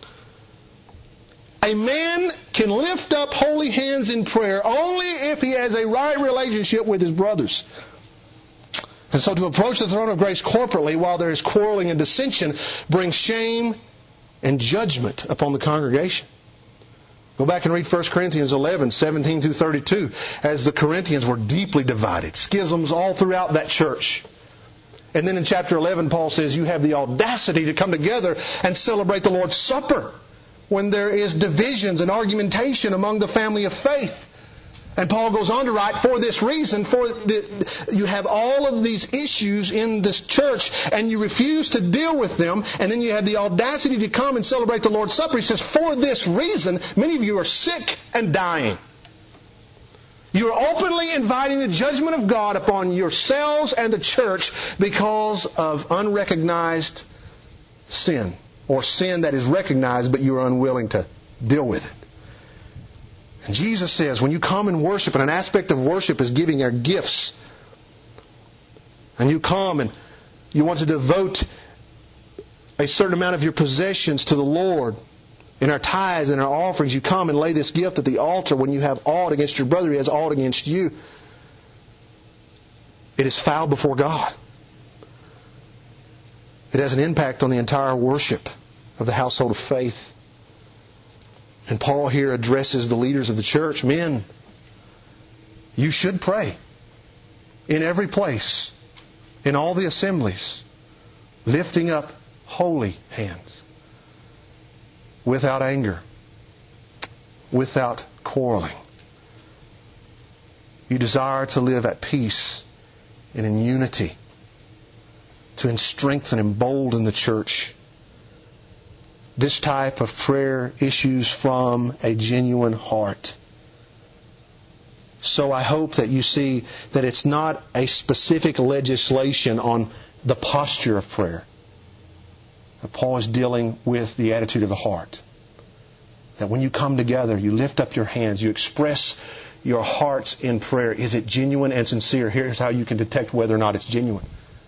A man can lift up holy hands in prayer only if he has a right relationship with his brothers. And so to approach the throne of grace corporately while there is quarreling and dissension brings shame and judgment upon the congregation. Go back and read First Corinthians eleven, seventeen through thirty-two. As the Corinthians were deeply divided, schisms all throughout that church. And then in chapter eleven, Paul says, you have the audacity to come together and celebrate the Lord's Supper when there is divisions and argumentation among the family of faith. And Paul goes on to write, for this reason, for the, you have all of these issues in this church and you refuse to deal with them, and then you have the audacity to come and celebrate the Lord's Supper. He says, for this reason, many of you are sick and dying. You are openly inviting the judgment of God upon yourselves and the church because of unrecognized sin, or sin that is recognized but you are unwilling to deal with it. And Jesus says, when you come and worship, and an aspect of worship is giving our gifts, and you come and you want to devote a certain amount of your possessions to the Lord, in our tithes and our offerings, you come and lay this gift at the altar when you have aught against your brother, he has aught against you. It is foul before God. It has an impact on the entire worship of the household of faith. And Paul here addresses the leaders of the church. Men, you should pray in every place, in all the assemblies, lifting up holy hands, without anger, without quarreling. You desire to live at peace and in unity, to strengthen and embolden the church. This type of prayer issues from a genuine heart. So I hope that you see that it's not a specific legislation on the posture of prayer. Paul is dealing with the attitude of the heart. That when you come together, you lift up your hands, you express your hearts in prayer. Is it genuine and sincere? Here's how you can detect whether or not it's genuine.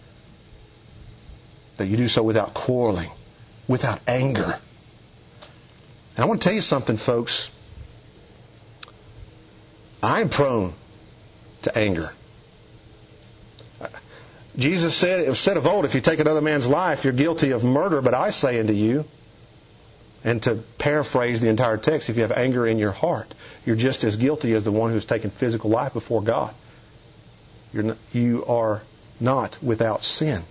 That you do so without quarreling, without anger. And I want to tell you something, folks. I'm prone to anger. Jesus said, it was said of old, if you take another man's life, you're guilty of murder. But I say unto you, and to paraphrase the entire text, if you have anger in your heart, you're just as guilty as the one who's taken physical life before God. You're not, you are not without sin.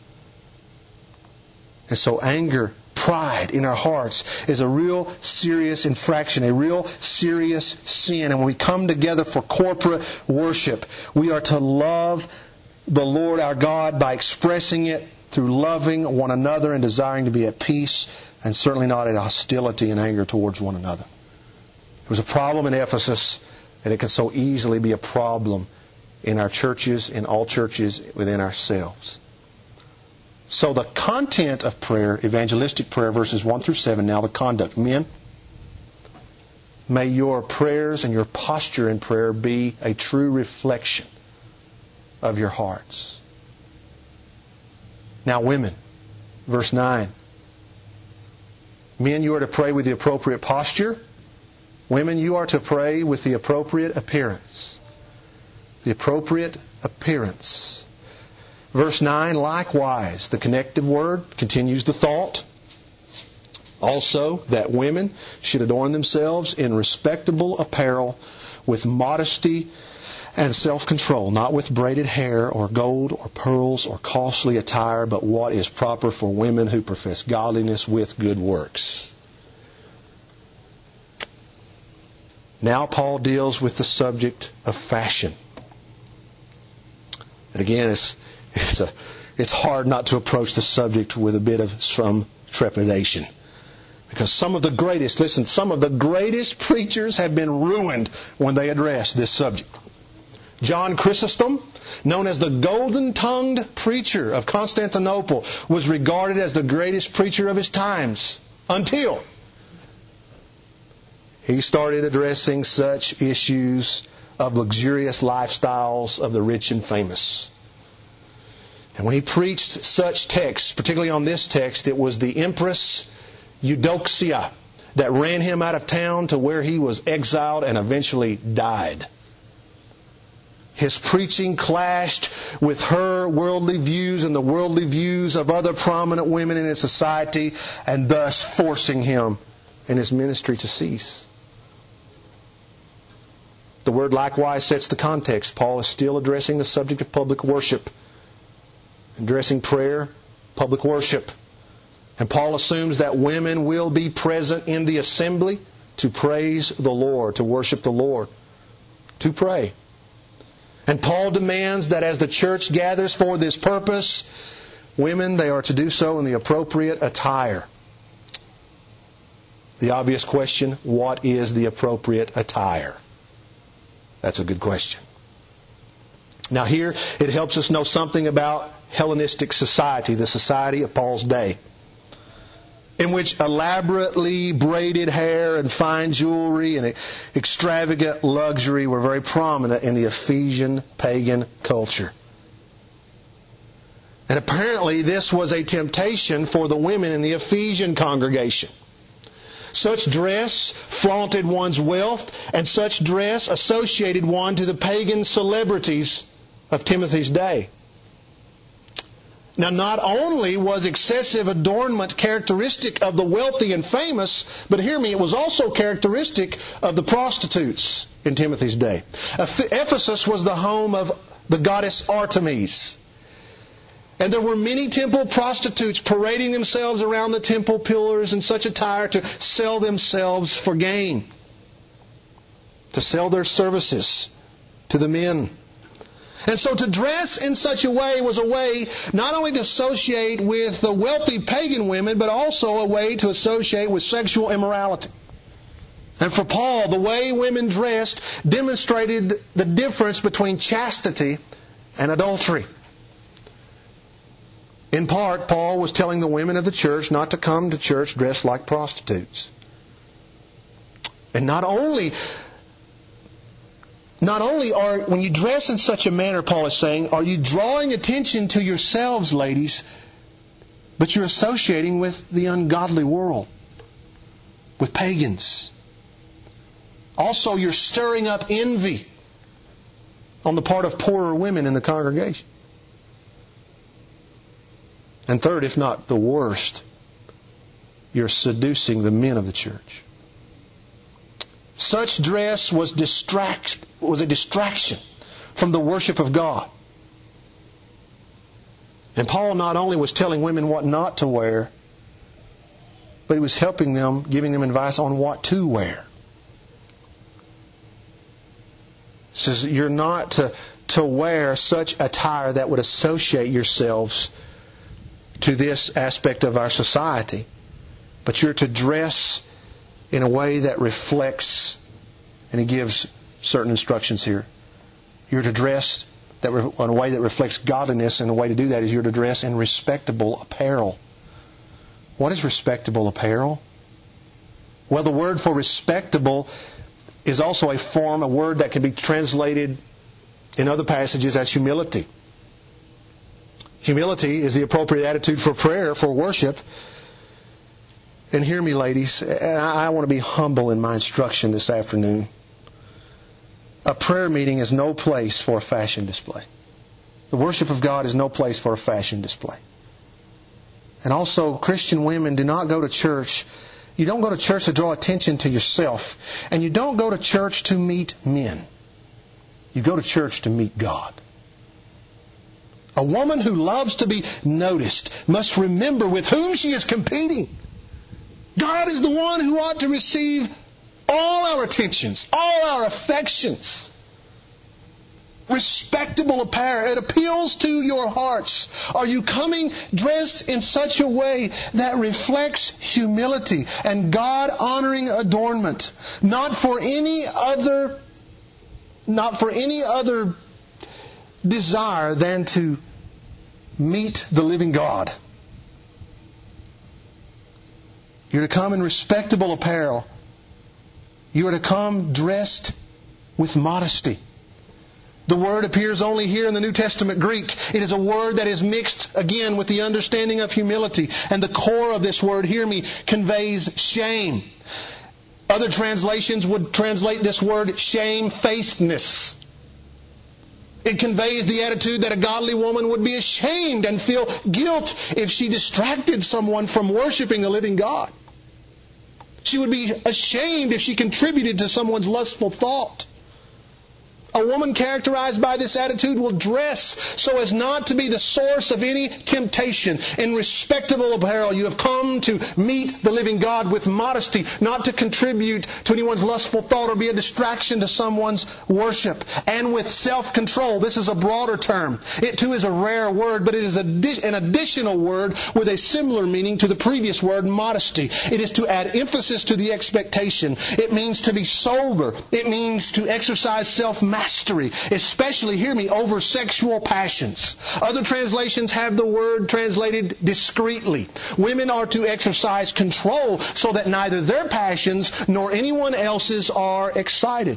And so anger, pride in our hearts is a real serious infraction, a real serious sin. And when we come together for corporate worship, we are to love the Lord our God by expressing it through loving one another and desiring to be at peace, and certainly not in hostility and anger towards one another. There was a problem in Ephesus, and it can so easily be a problem in our churches, in all churches, within ourselves. So the content of prayer, evangelistic prayer, verses one through seven, now the conduct. Men, may your prayers and your posture in prayer be a true reflection of your hearts. Now women, verse nine. Men, you are to pray with the appropriate posture. Women, you are to pray with the appropriate appearance. The appropriate appearance. Verse nine, likewise, the connective word continues the thought. Also, that women should adorn themselves in respectable apparel with modesty and self-control, not with braided hair or gold or pearls or costly attire, but what is proper for women who profess godliness with good works. Now Paul deals with the subject of fashion. And again, it's, it's, a, it's hard not to approach the subject with a bit of some trepidation. Because some of the greatest, listen, some of the greatest preachers have been ruined when they address this subject. John Chrysostom, known as the golden-tongued preacher of Constantinople, was regarded as the greatest preacher of his times until he started addressing such issues of luxurious lifestyles of the rich and famous. And when he preached such texts, particularly on this text, it was the Empress Eudoxia that ran him out of town to where he was exiled and eventually died. His preaching clashed with her worldly views and the worldly views of other prominent women in his society, and thus forcing him and his ministry to cease. The word likewise sets the context. Paul is still addressing the subject of public worship. Addressing prayer, public worship. And Paul assumes that women will be present in the assembly to praise the Lord, to worship the Lord, to pray. And Paul demands that as the church gathers for this purpose, women, they are to do so in the appropriate attire. The obvious question, what is the appropriate attire? That's a good question. Now here, it helps us know something about Hellenistic society, the society of Paul's day, in which elaborately braided hair and fine jewelry and extravagant luxury were very prominent in the Ephesian pagan culture. And apparently this was a temptation for the women in the Ephesian congregation. Such dress flaunted one's wealth, and such dress associated one to the pagan celebrities of Timothy's day. Now, not only was excessive adornment characteristic of the wealthy and famous, but hear me, it was also characteristic of the prostitutes in Timothy's day. Ephesus was the home of the goddess Artemis. And there were many temple prostitutes parading themselves around the temple pillars in such attire to sell themselves for gain, to sell their services to the men. And so to dress in such a way was a way not only to associate with the wealthy pagan women, but also a way to associate with sexual immorality. And for Paul, the way women dressed demonstrated the difference between chastity and adultery. In part, Paul was telling the women of the church not to come to church dressed like prostitutes. And not only... Not only are, when you dress in such a manner, Paul is saying, are you drawing attention to yourselves, ladies, but you're associating with the ungodly world, with pagans. Also, you're stirring up envy on the part of poorer women in the congregation. And third, if not the worst, you're seducing the men of the church. Such dress was distract was a distraction from the worship of God. And Paul not only was telling women what not to wear, but he was helping them, giving them advice on what to wear. He says you're not to, to wear such attire that would associate yourselves to this aspect of our society, but you're to dress in a way that reflects, and he gives certain instructions here. You're to dress that re- in a way that reflects godliness, and the way to do that is you're to dress in respectable apparel. What is respectable apparel? Well, the word for respectable is also a form, a word that can be translated in other passages as humility. Humility is the appropriate attitude for prayer, for worship. And hear me, ladies, I want to be humble in my instruction this afternoon. A prayer meeting is no place for a fashion display. The worship of God is no place for a fashion display. And also, Christian women do not go to church You don't go to church to draw attention to yourself. And you don't go to church to meet men. You go to church to meet God. A woman who loves to be noticed must remember with whom she is competing. God is the one who ought to receive all our attentions, all our affections. Respectable apparel. It appeals to your hearts. Are you coming dressed in such a way that reflects humility and God-honoring adornment? Not for any other, not for any other desire than to meet the living God. You're to come in respectable apparel. You are to come dressed with modesty. The word appears only here in the New Testament Greek. It is a word that is mixed again with the understanding of humility. And the core of this word, hear me, conveys shame. Other translations would translate this word shamefacedness. It conveys the attitude that a godly woman would be ashamed and feel guilt if she distracted someone from worshiping the living God. She would be ashamed if she contributed to someone's lustful thought. A woman characterized by this attitude will dress so as not to be the source of any temptation. In respectable apparel, you have come to meet the living God with modesty, not to contribute to anyone's lustful thought or be a distraction to someone's worship. And with self-control. This is a broader term. It too is a rare word, but it is an additional word with a similar meaning to the previous word, modesty. It is to add emphasis to the expectation. It means to be sober. It means to exercise self-mastery. Mastery, especially, hear me, over sexual passions. Other translations have the word translated discreetly. Women are to exercise control so that neither their passions nor anyone else's are excited.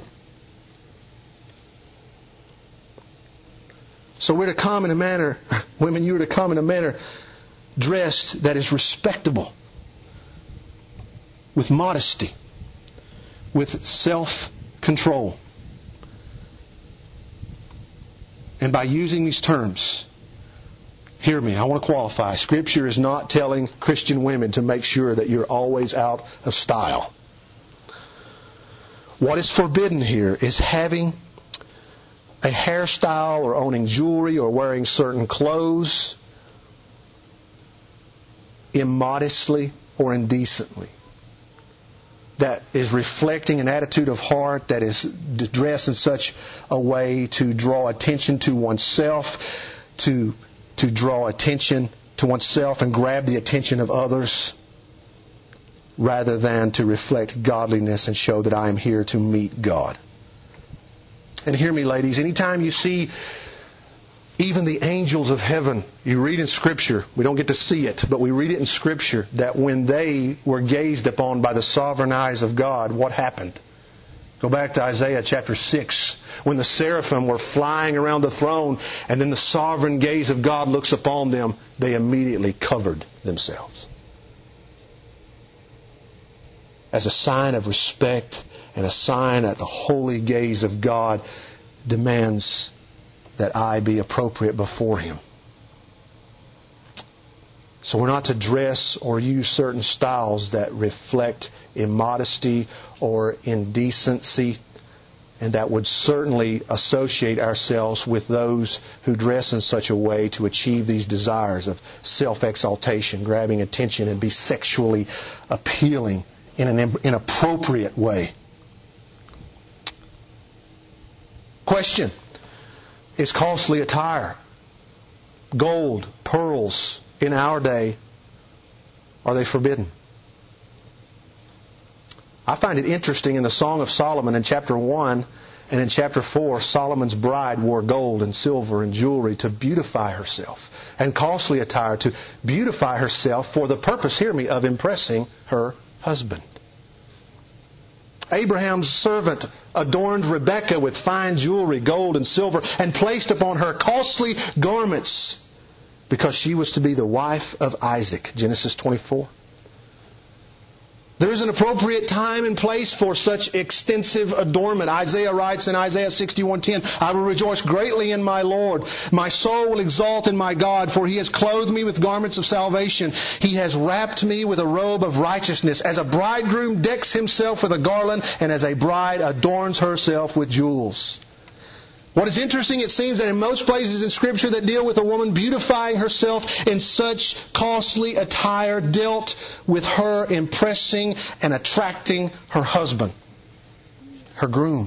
So we're to come in a manner, women, you are to come in a manner dressed that is respectable, with modesty, with self-control. And by using these terms, hear me, I want to qualify. Scripture is not telling Christian women to make sure that you're always out of style. What is forbidden here is having a hairstyle or owning jewelry or wearing certain clothes immodestly or indecently. That is reflecting an attitude of heart that is dressed in such a way to draw attention to oneself, to, to draw attention to oneself and grab the attention of others, rather than to reflect godliness and show that I am here to meet God. And hear me, ladies, anytime you see even the angels of heaven, you read in Scripture, we don't get to see it, but we read it in Scripture, that when they were gazed upon by the sovereign eyes of God, what happened? Go back to Isaiah chapter six, when the seraphim were flying around the throne, and then the sovereign gaze of God looks upon them, they immediately covered themselves. As a sign of respect and a sign that the holy gaze of God demands that I be appropriate before Him. So we're not to dress or use certain styles that reflect immodesty or indecency, and that would certainly associate ourselves with those who dress in such a way to achieve these desires of self-exaltation, grabbing attention, and be sexually appealing in an inappropriate way. Question. Is costly attire, gold, pearls, in our day, are they forbidden? I find it interesting in the Song of Solomon in chapter one and in chapter four, Solomon's bride wore gold and silver and jewelry to beautify herself, and costly attire to beautify herself for the purpose, hear me, of impressing her husband. Abraham's servant adorned Rebekah with fine jewelry, gold and silver, and placed upon her costly garments because she was to be the wife of Isaac. Genesis twenty-four. There is an appropriate time and place for such extensive adornment. Isaiah writes in Isaiah sixty-one ten, I will rejoice greatly in my Lord. My soul will exalt in my God, for He has clothed me with garments of salvation. He has wrapped me with a robe of righteousness. As a bridegroom decks himself with a garland, and as a bride adorns herself with jewels. What is interesting, it seems that in most places in Scripture that deal with a woman beautifying herself in such costly attire dealt with her impressing and attracting her husband, her groom.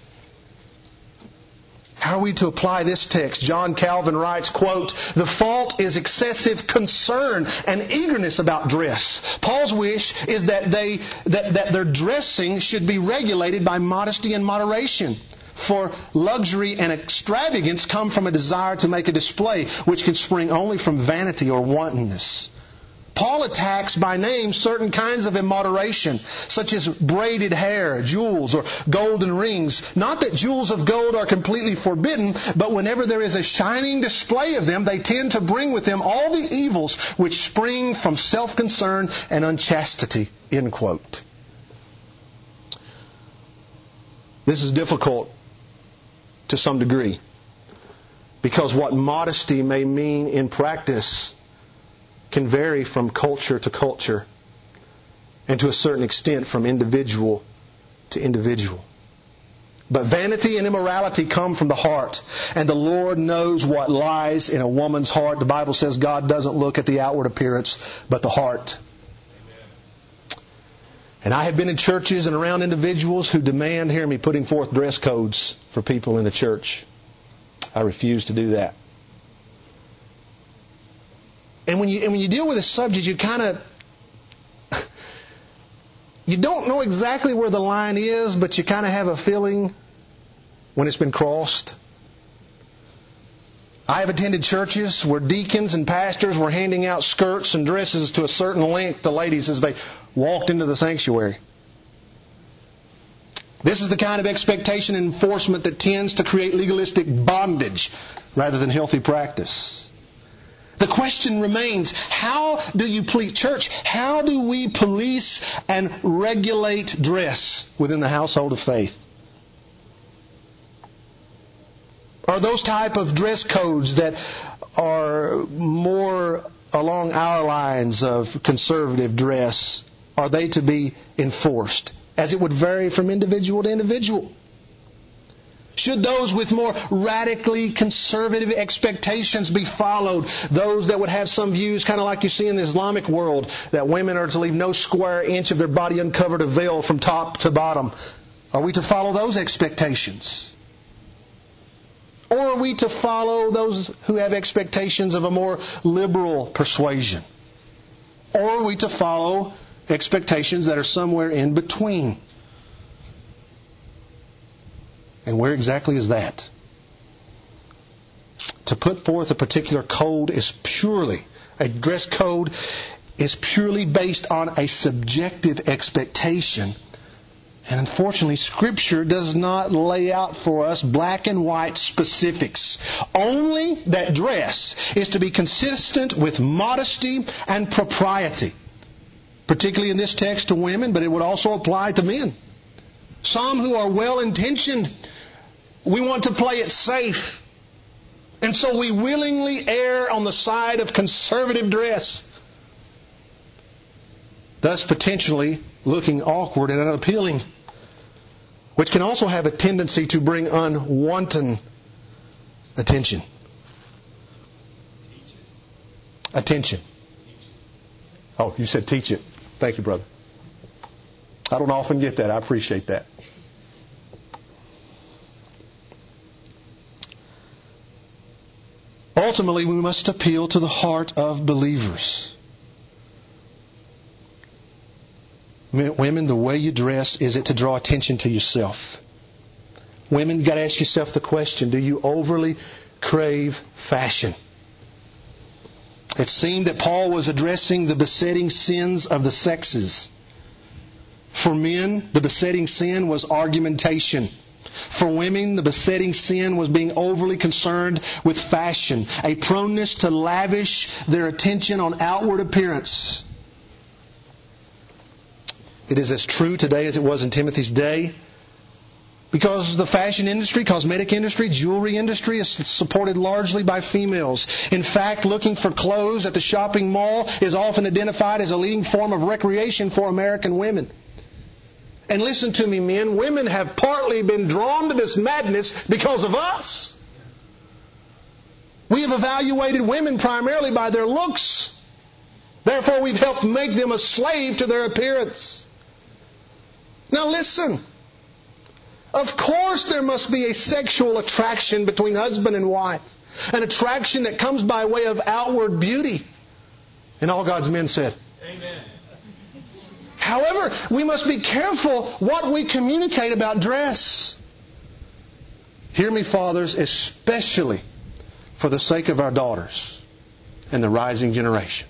How are we to apply this text? John Calvin writes, quote, the fault is excessive concern and eagerness about dress. Paul's wish is that they that, that their dressing should be regulated by modesty and moderation. For luxury and extravagance come from a desire to make a display, which can spring only from vanity or wantonness. Paul attacks by name certain kinds of immoderation, such as braided hair, jewels, or golden rings. Not that jewels of gold are completely forbidden, but whenever there is a shining display of them, they tend to bring with them all the evils which spring from self-concern and unchastity. End quote. This is difficult to some degree, because what modesty may mean in practice can vary from culture to culture, and to a certain extent from individual to individual. But vanity and immorality come from the heart, and the Lord knows what lies in a woman's heart. The Bible says God doesn't look at the outward appearance, but the heart. And I have been in churches and around individuals who demand, hear me, putting forth dress codes for people in the church. I refuse to do that. And when you and when you deal with this subject, you kind of you don't know exactly where the line is, but you kind of have a feeling when it's been crossed. I have attended churches where deacons and pastors were handing out skirts and dresses to a certain length to ladies as they walked into the sanctuary. This is the kind of expectation and enforcement that tends to create legalistic bondage rather than healthy practice. The question remains, how do you police, church, how do we police and regulate dress within the household of faith? Are those type of dress codes that are more along our lines of conservative dress, are they to be enforced, as it would vary from individual to individual? Should those with more radically conservative expectations be followed? Those that would have some views, kind of like you see in the Islamic world, that women are to leave no square inch of their body uncovered, a veil from top to bottom. Are we to follow those expectations? Or are we to follow those who have expectations of a more liberal persuasion? Or are we to follow expectations that are somewhere in between? And where exactly is that? To put forth a particular code is purely, a dress code is purely based on a subjective expectation. And unfortunately, Scripture does not lay out for us black and white specifics. Only that dress is to be consistent with modesty and propriety. Particularly in this text to women, but it would also apply to men. Some who are well-intentioned, we want to play it safe. And so we willingly err on the side of conservative dress, thus potentially looking awkward and unappealing, which can also have a tendency to bring unwanted attention. Attention. Oh, you said teach it. Thank you, brother. I don't often get that. I appreciate that. Ultimately, we must appeal to the heart of believers. Women, the way you dress, is it to draw attention to yourself? Women, you've got to ask yourself the question, do you overly crave fashion? It seemed that Paul was addressing the besetting sins of the sexes. For men, the besetting sin was argumentation. For women, the besetting sin was being overly concerned with fashion, a proneness to lavish their attention on outward appearance. It is as true today as it was in Timothy's day. Because the fashion industry, cosmetic industry, jewelry industry is supported largely by females. In fact, looking for clothes at the shopping mall is often identified as a leading form of recreation for American women. And listen to me, men, women have partly been drawn to this madness because of us. We have evaluated women primarily by their looks. Therefore, we've helped make them a slave to their appearance. Now listen. Of course there must be a sexual attraction between husband and wife. An attraction that comes by way of outward beauty. And all God's men said, Amen. However, we must be careful what we communicate about dress. Hear me, fathers, especially for the sake of our daughters and the rising generation.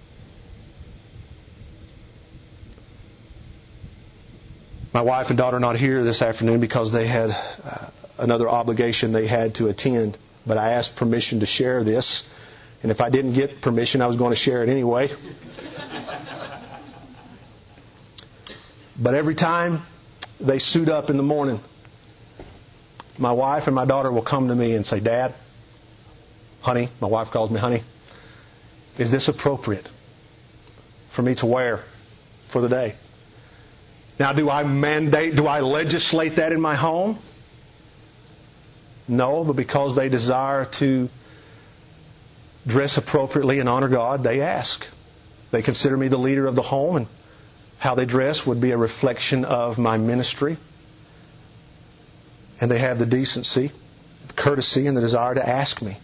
My wife and daughter are not here this afternoon because they had uh, another obligation they had to attend. But I asked permission to share this. And if I didn't get permission, I was going to share it anyway. But every time they suit up in the morning, my wife and my daughter will come to me and say, Dad, honey, my wife calls me honey, is this appropriate for me to wear for the day? Now, do I mandate, do I legislate that in my home? No, but because they desire to dress appropriately and honor God, they ask. They consider me the leader of the home, and how they dress would be a reflection of my ministry. And they have the decency, the courtesy, and the desire to ask me.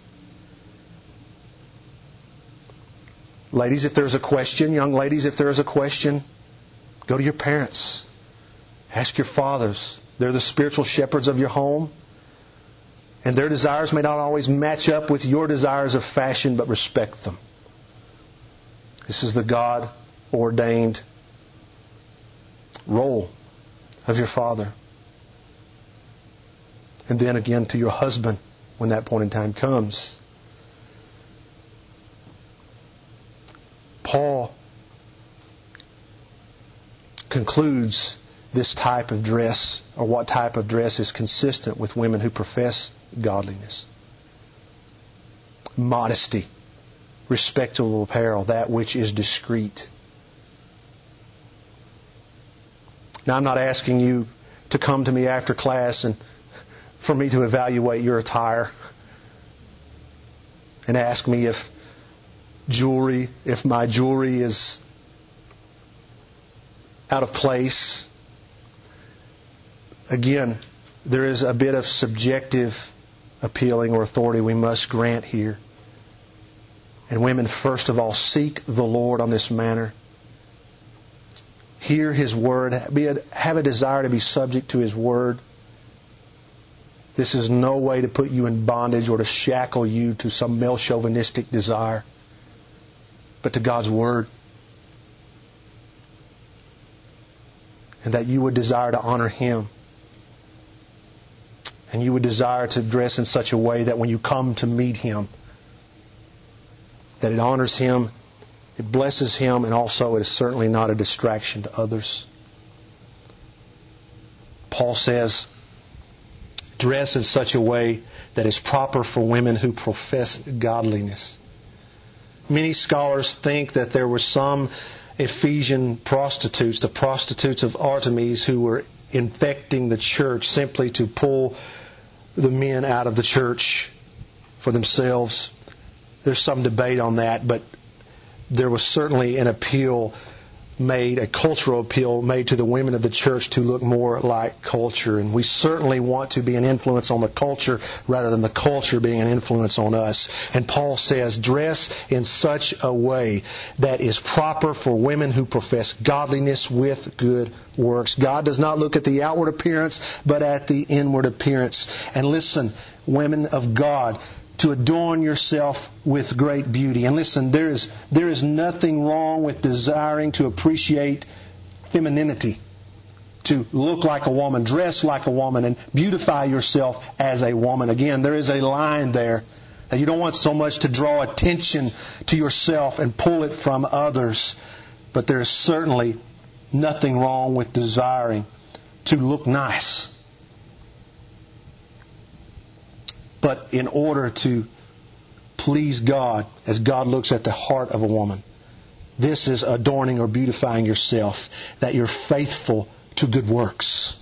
Ladies, if there's a question, young ladies, if there is a question, go to your parents. Ask your fathers. They're the spiritual shepherds of your home. And their desires may not always match up with your desires of fashion, but respect them. This is the God-ordained role of your father. And then again to your husband when that point in time comes. Paul concludes this type of dress, or what type of dress is consistent with women who profess godliness. Modesty, respectable apparel, that which is discreet. Now, I'm not asking you to come to me after class and for me to evaluate your attire and ask me if jewelry, if my jewelry is out of place. Again, there is a bit of subjective appealing or authority we must grant here. And women, first of all, seek the Lord on this manner. Hear His Word. Be a, have a desire to be subject to His Word. This is no way to put you in bondage or to shackle you to some male chauvinistic desire, but to God's Word. And that you would desire to honor Him. And you would desire to dress in such a way that when you come to meet Him, that it honors Him, it blesses Him, and also it is certainly not a distraction to others. Paul says, dress in such a way that is proper for women who profess godliness. Many scholars think that there were some Ephesian prostitutes, the prostitutes of Artemis, who were infecting the church simply to pull the men out of the church for themselves. There's some debate on that, but there was certainly an appeal made, a cultural appeal made to the women of the church to look more like culture. And we certainly want to be an influence on the culture rather than the culture being an influence on us. And Paul says, dress in such a way that is proper for women who profess godliness with good works. God does not look at the outward appearance, but at the inward appearance. And listen, women of God, to adorn yourself with great beauty. And listen, there is there is nothing wrong with desiring to appreciate femininity, to look like a woman, dress like a woman, and beautify yourself as a woman. Again, there is a line there that you don't want so much to draw attention to yourself and pull it from others. But there is certainly nothing wrong with desiring to look nice. But in order to please God, as God looks at the heart of a woman, this is adorning or beautifying yourself, that you're faithful to good works.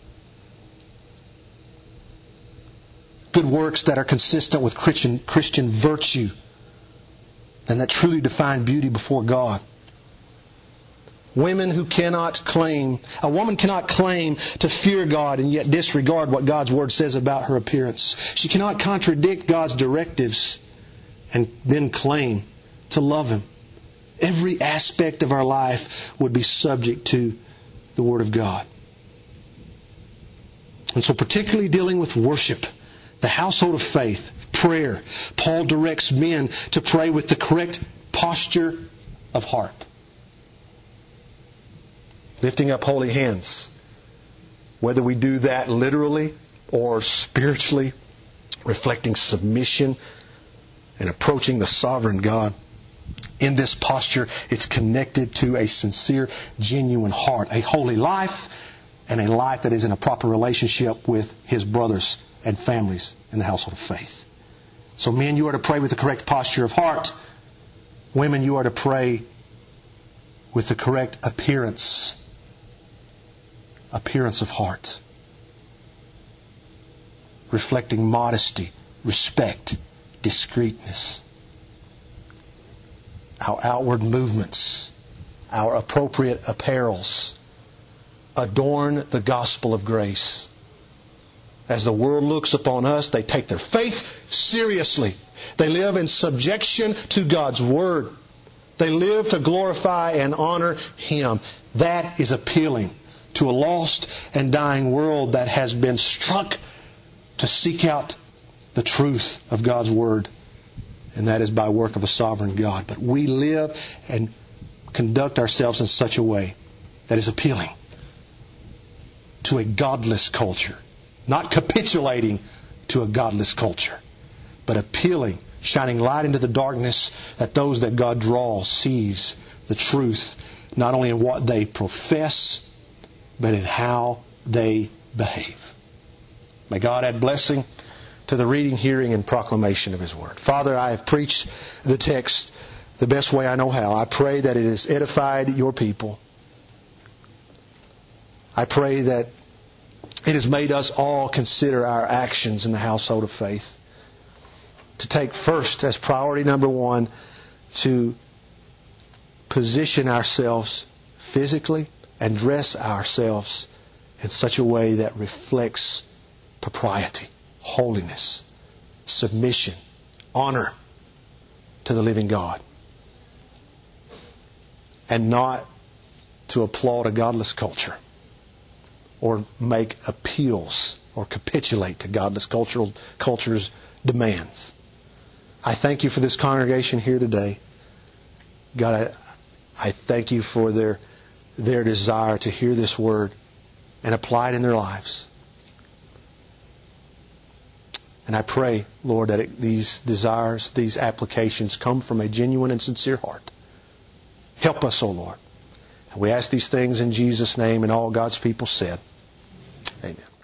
Good works that are consistent with Christian, Christian virtue and that truly define beauty before God. Women who cannot claim, a woman cannot claim to fear God and yet disregard what God's Word says about her appearance. She cannot contradict God's directives and then claim to love Him. Every aspect of our life would be subject to the Word of God. And so particularly dealing with worship, the household of faith, prayer, Paul directs men to pray with the correct posture of heart. Lifting up holy hands. Whether we do that literally or spiritually, reflecting submission and approaching the sovereign God. In this posture, it's connected to a sincere, genuine heart, a holy life, and a life that is in a proper relationship with his brothers and families in the household of faith. So men, you are to pray with the correct posture of heart. Women, you are to pray with the correct appearance appearance of heart, reflecting modesty, respect, discreetness. Our outward movements, our appropriate apparels adorn the gospel of grace. As the world looks upon us, they take their faith seriously. They live in subjection to God's Word. They live to glorify and honor Him. That is appealing to a lost and dying world that has been struck to seek out the truth of God's Word. And that is by work of a sovereign God. But we live and conduct ourselves in such a way that is appealing to a godless culture. Not capitulating to a godless culture, but appealing, shining light into the darkness, that those that God draws sees the truth, not only in what they profess, but in how they behave. May God add blessing to the reading, hearing, and proclamation of His Word. Father, I have preached the text the best way I know how. I pray that it has edified your people. I pray that it has made us all consider our actions in the household of faith. To take first as priority number one to position ourselves physically and dress ourselves in such a way that reflects propriety, holiness, submission, honor to the living God. And not to applaud a godless culture or make appeals or capitulate to godless cultural culture's demands. I thank you for this congregation here today. God, I, I thank you for their their desire to hear this word and apply it in their lives. And I pray, Lord, that it, these desires, these applications come from a genuine and sincere heart. Help us, O Lord. And we ask these things in Jesus' name, and all God's people said, Amen.